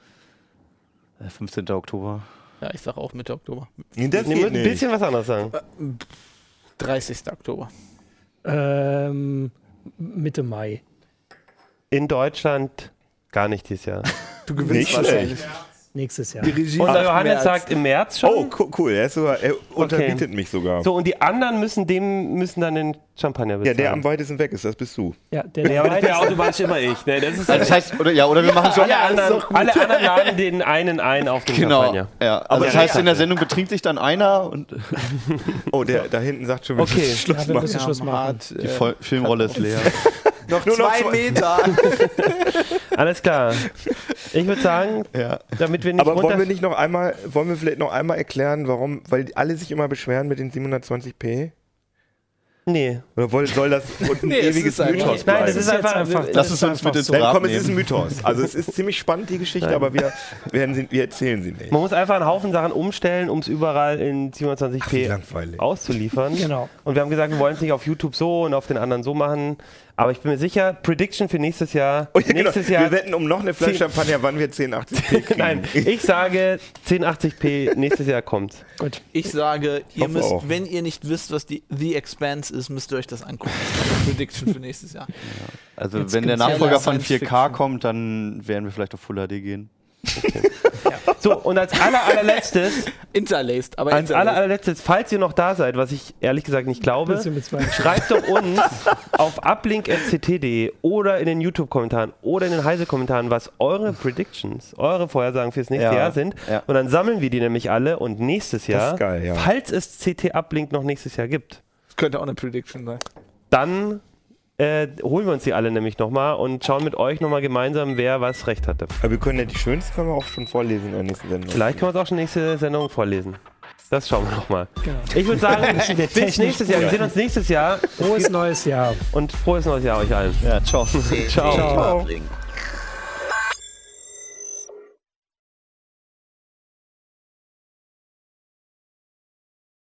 15. Oktober. Ja, ich sag auch Mitte Oktober. Das Nee, geht ein bisschen was anderes sagen. 30. Oktober. Mitte Mai. In Deutschland gar nicht dieses Jahr. Du Nicht gewinnst schlecht. wahrscheinlich. Nächstes Jahr. Die Regie Und der sagt Johannes März. sagt im März schon. Oh, cool. Er unterbietet mich sogar. So, und die anderen müssen dann den Champagner Ja, bezahlen. der am weitesten weg ist, das bist du. Ja, der Ja, aber das wäre automatisch immer ich. Ne? Das ist Also das heißt, oder wir machen so. alle anderen laden den einen ein auf den Genau. Champagner. Ja. Aber das heißt, in der Sendung betrinkt sich dann einer und Oh, der da hinten sagt schon, wir Okay. müssen Schluss Ja, wir machen. müssen Schluss machen. Hart, die Filmrolle ist leer. noch Nur noch 2 Meter. Alles klar. Ich würde sagen, Ja. damit wir nicht Aber wollen wir vielleicht noch einmal erklären, warum, weil alle sich immer beschweren mit den 720p? Nee. Oder soll das ein Nee, es ewiges ist einfach- Mythos Nein, bleiben? das ist einfach. Lass es uns mit ins Nein, Grab komm, es ist ein nehmen. Mythos. Also es ist ziemlich spannend, die Geschichte, aber wir erzählen sie nicht. Man muss einfach einen Haufen Sachen umstellen, um es überall in Wie 720p langweilig. auszuliefern. Genau. Und wir haben gesagt, wir wollen es nicht auf YouTube so und auf den anderen so machen. Aber ich bin mir sicher, Prediction für nächstes Jahr. Oh, ja, genau. Nächstes Jahr. Wir wetten um noch eine Flasche Champagner, wann wir 1080p kriegen. Nein, ich sage 1080p nächstes Jahr kommt. Gut. Ich sage, ihr Hoffe müsst, auch. wenn ihr nicht wisst, was die The Expanse ist, müsst ihr euch das angucken. Das ist meine Prediction für nächstes Jahr. Also Jetzt wenn der gibt's ja Nachfolger von Science 4K Fiction. kommt, dann werden wir vielleicht auf Full HD gehen. So, und als allerletztes, Interlaced, aber als interlaced. allerletztes, falls ihr noch da seid, was ich ehrlich gesagt nicht glaube, Bisschen mit zwei. schreibt doch uns auf uplink.ct.de oder in den YouTube-Kommentaren oder in den Heise-Kommentaren, was eure Predictions, eure Vorhersagen fürs nächste Ja, Jahr sind. ja. Und dann sammeln wir die nämlich alle und nächstes Jahr, ist geil, ja. falls es CT Uplink noch nächstes Jahr gibt, Das könnte auch eine Prediction sein. dann holen wir uns die alle nämlich nochmal und schauen mit euch nochmal gemeinsam, wer was recht hatte. Aber wir können ja die schönsten können wir auch schon vorlesen in der nächsten Sendung. Vielleicht können wir uns auch schon nächste Sendung vorlesen. Das schauen wir nochmal. Genau. Ich würde sagen, wir bis technisch nächstes Jahr. Wir sehen uns nächstes Jahr Frohes neues Jahr. und frohes neues Jahr euch allen. Ja, ciao. CT Ciao. Uplink.